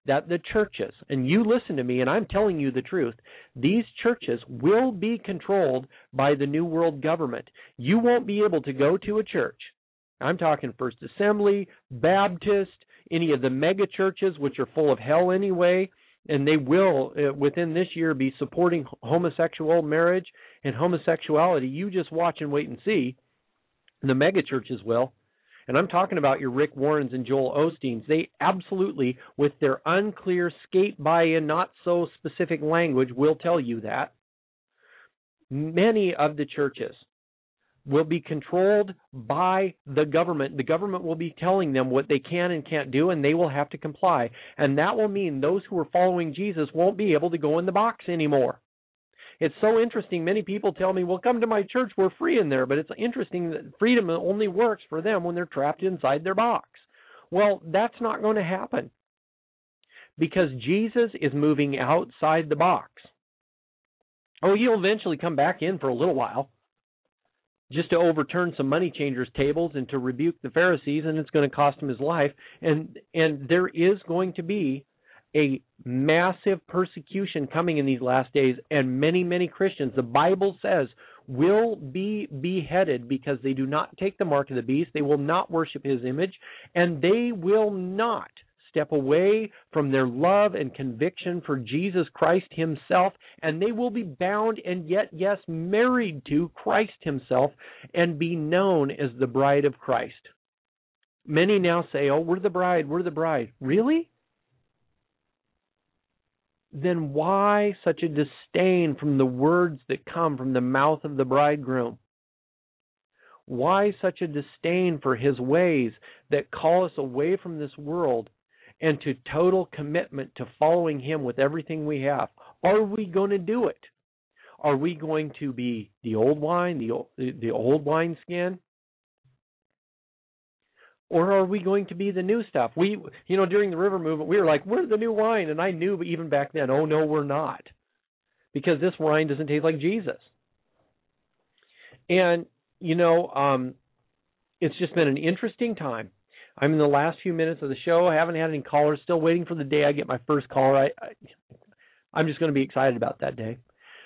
that the churches, and you listen to me and I'm telling you the truth, these churches will be controlled by the New World Government. You won't be able to go to a church. I'm talking First Assembly, Baptist, any of the mega churches, which are full of hell anyway, and they will, uh, within this year, be supporting homosexual marriage and homosexuality. You just watch and wait and see. The mega churches will. And I'm talking about your Rick Warrens and Joel Osteens. They absolutely, with their unclear, skate by and not so specific language, will tell you that. Many of the churches will be controlled by the government. The government will be telling them what they can and can't do, and they will have to comply. And that will mean those who are following Jesus won't be able to go in the box anymore. It's so interesting. Many people tell me, well, come to my church. We're free in there. But it's interesting that freedom only works for them when they're trapped inside their box. Well, that's not going to happen because Jesus is moving outside the box. Oh, he'll eventually come back in for a little while just to overturn some money changers' tables and to rebuke the Pharisees, and it's going to cost him his life. And and there is going to be a massive persecution coming in these last days, and many, many Christians, the Bible says, will be beheaded because they do not take the mark of the beast, they will not worship his image, and they will not step away from their love and conviction for Jesus Christ himself, and they will be bound and yet, yes, married to Christ himself and be known as the bride of Christ. Many now say, oh, we're the bride, we're the bride. Really? Then why such a disdain from the words that come from the mouth of the bridegroom? Why such a disdain for his ways that call us away from this world and to total commitment to following him with everything we have? Are we going to do it? Are we going to be the old wine, the old, the old wineskin? Or are we going to be the new stuff? We, you know, during the river movement, we were like, we're the new wine. And I knew even back then, oh, no, we're not. Because this wine doesn't taste like Jesus. And, you know, um, it's just been an interesting time. I'm in the last few minutes of the show. I haven't had any callers. Still waiting for the day I get my first caller. I, I, I'm just going to be excited about that day.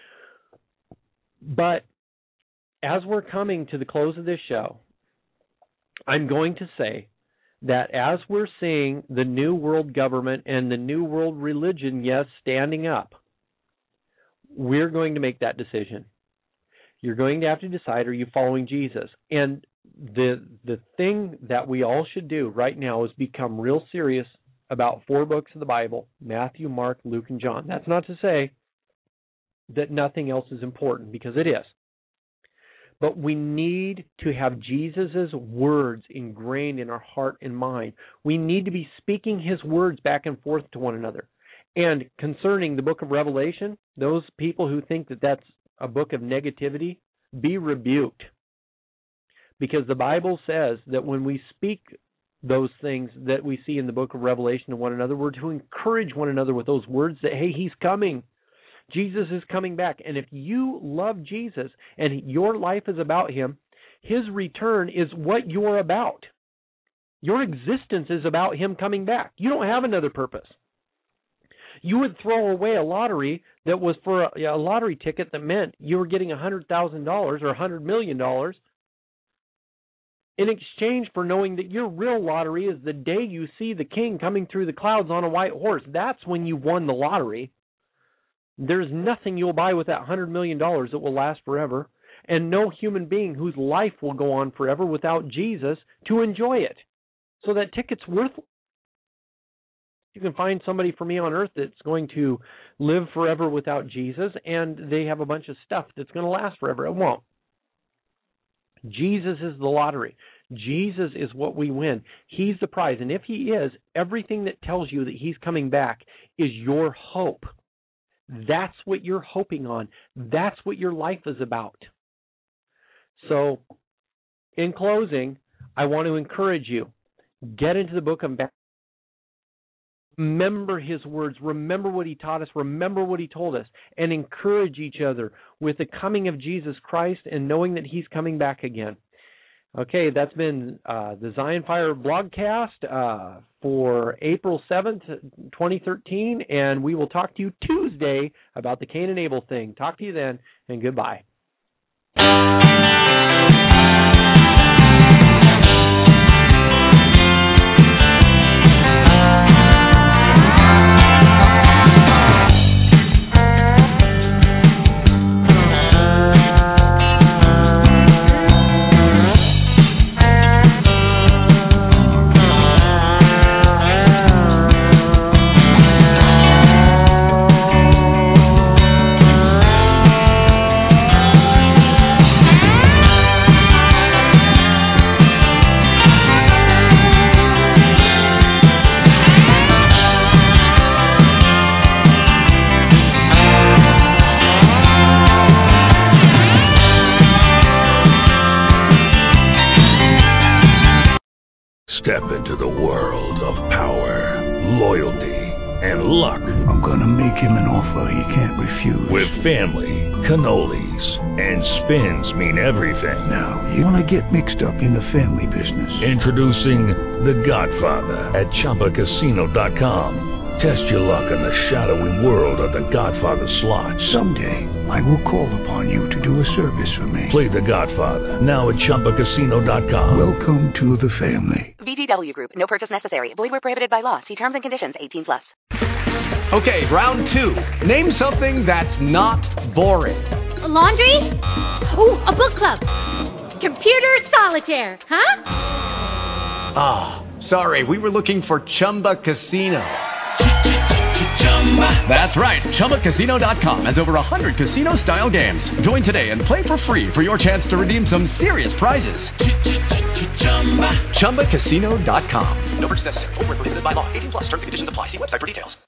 But as we're coming to the close of this show, I'm going to say that as we're seeing the New World Government and the New World religion, yes, standing up, we're going to make that decision. You're going to have to decide, are you following Jesus? And the the thing that we all should do right now is become real serious about four books of the Bible, Matthew, Mark, Luke, and John. That's not to say that nothing else is important, because it is. But we need to have Jesus' words ingrained in our heart and mind. We need to be speaking his words back and forth to one another. And concerning the book of Revelation, those people who think that that's a book of negativity, be rebuked. Because the Bible says that when we speak those things that we see in the book of Revelation to one another, we're to encourage one another with those words that, hey, he's coming. Jesus is coming back. And if you love Jesus and your life is about him, his return is what you're about. Your existence is about him coming back. You don't have another purpose. You would throw away a lottery that was for a, a lottery ticket that meant you were getting one hundred thousand dollars or one hundred million dollars in exchange for knowing that your real lottery is the day you see the king coming through the clouds on a white horse. That's when you won the lottery. There's nothing you'll buy with that one hundred million dollars that will last forever, and no human being whose life will go on forever without Jesus to enjoy it. So that ticket's worthless. You can find somebody for me on earth that's going to live forever without Jesus, and they have a bunch of stuff that's going to last forever. It won't. Jesus is the lottery. Jesus is what we win. He's the prize. And if he is, everything that tells you that he's coming back is your hope. That's what you're hoping on. That's what your life is about. So, in closing, I want to encourage you, get into the book of Matthew. Remember his words. Remember what he taught us. Remember what he told us. And encourage each other with the coming of Jesus Christ and knowing that he's coming back again. Okay, that's been uh, the Zion Fire Blogcast uh, for April seventh, twenty thirteen, and we will talk to you Tuesday about the Cain and Abel thing. Talk to you then, and goodbye. Step into the world of power, loyalty, and luck. I'm gonna make him an offer he can't refuse. With family, cannolis, and spins mean everything. Now, you wanna get mixed up in the family business. Introducing The Godfather at Chumba Casino dot com. Test your luck in the shadowy world of The Godfather slot. Someday, I will call upon you to do a service for me. Play The Godfather now at Chumba Casino dot com. Welcome to the family. V G W Group. No purchase necessary. Void where prohibited by law. See terms and conditions. eighteen plus. Okay, round two. Name something that's not boring. A laundry? Ooh, a book club. Computer solitaire, huh? Ah, oh, sorry. We were looking for Chumba Casino. That's right. Chumba Casino dot com has over one hundred casino-style games. Join today and play for free for your chance to redeem some serious prizes. Chumba Casino dot com. No purchase necessary. Void where prohibited by law. eighteen plus. Terms and conditions apply. See website for details.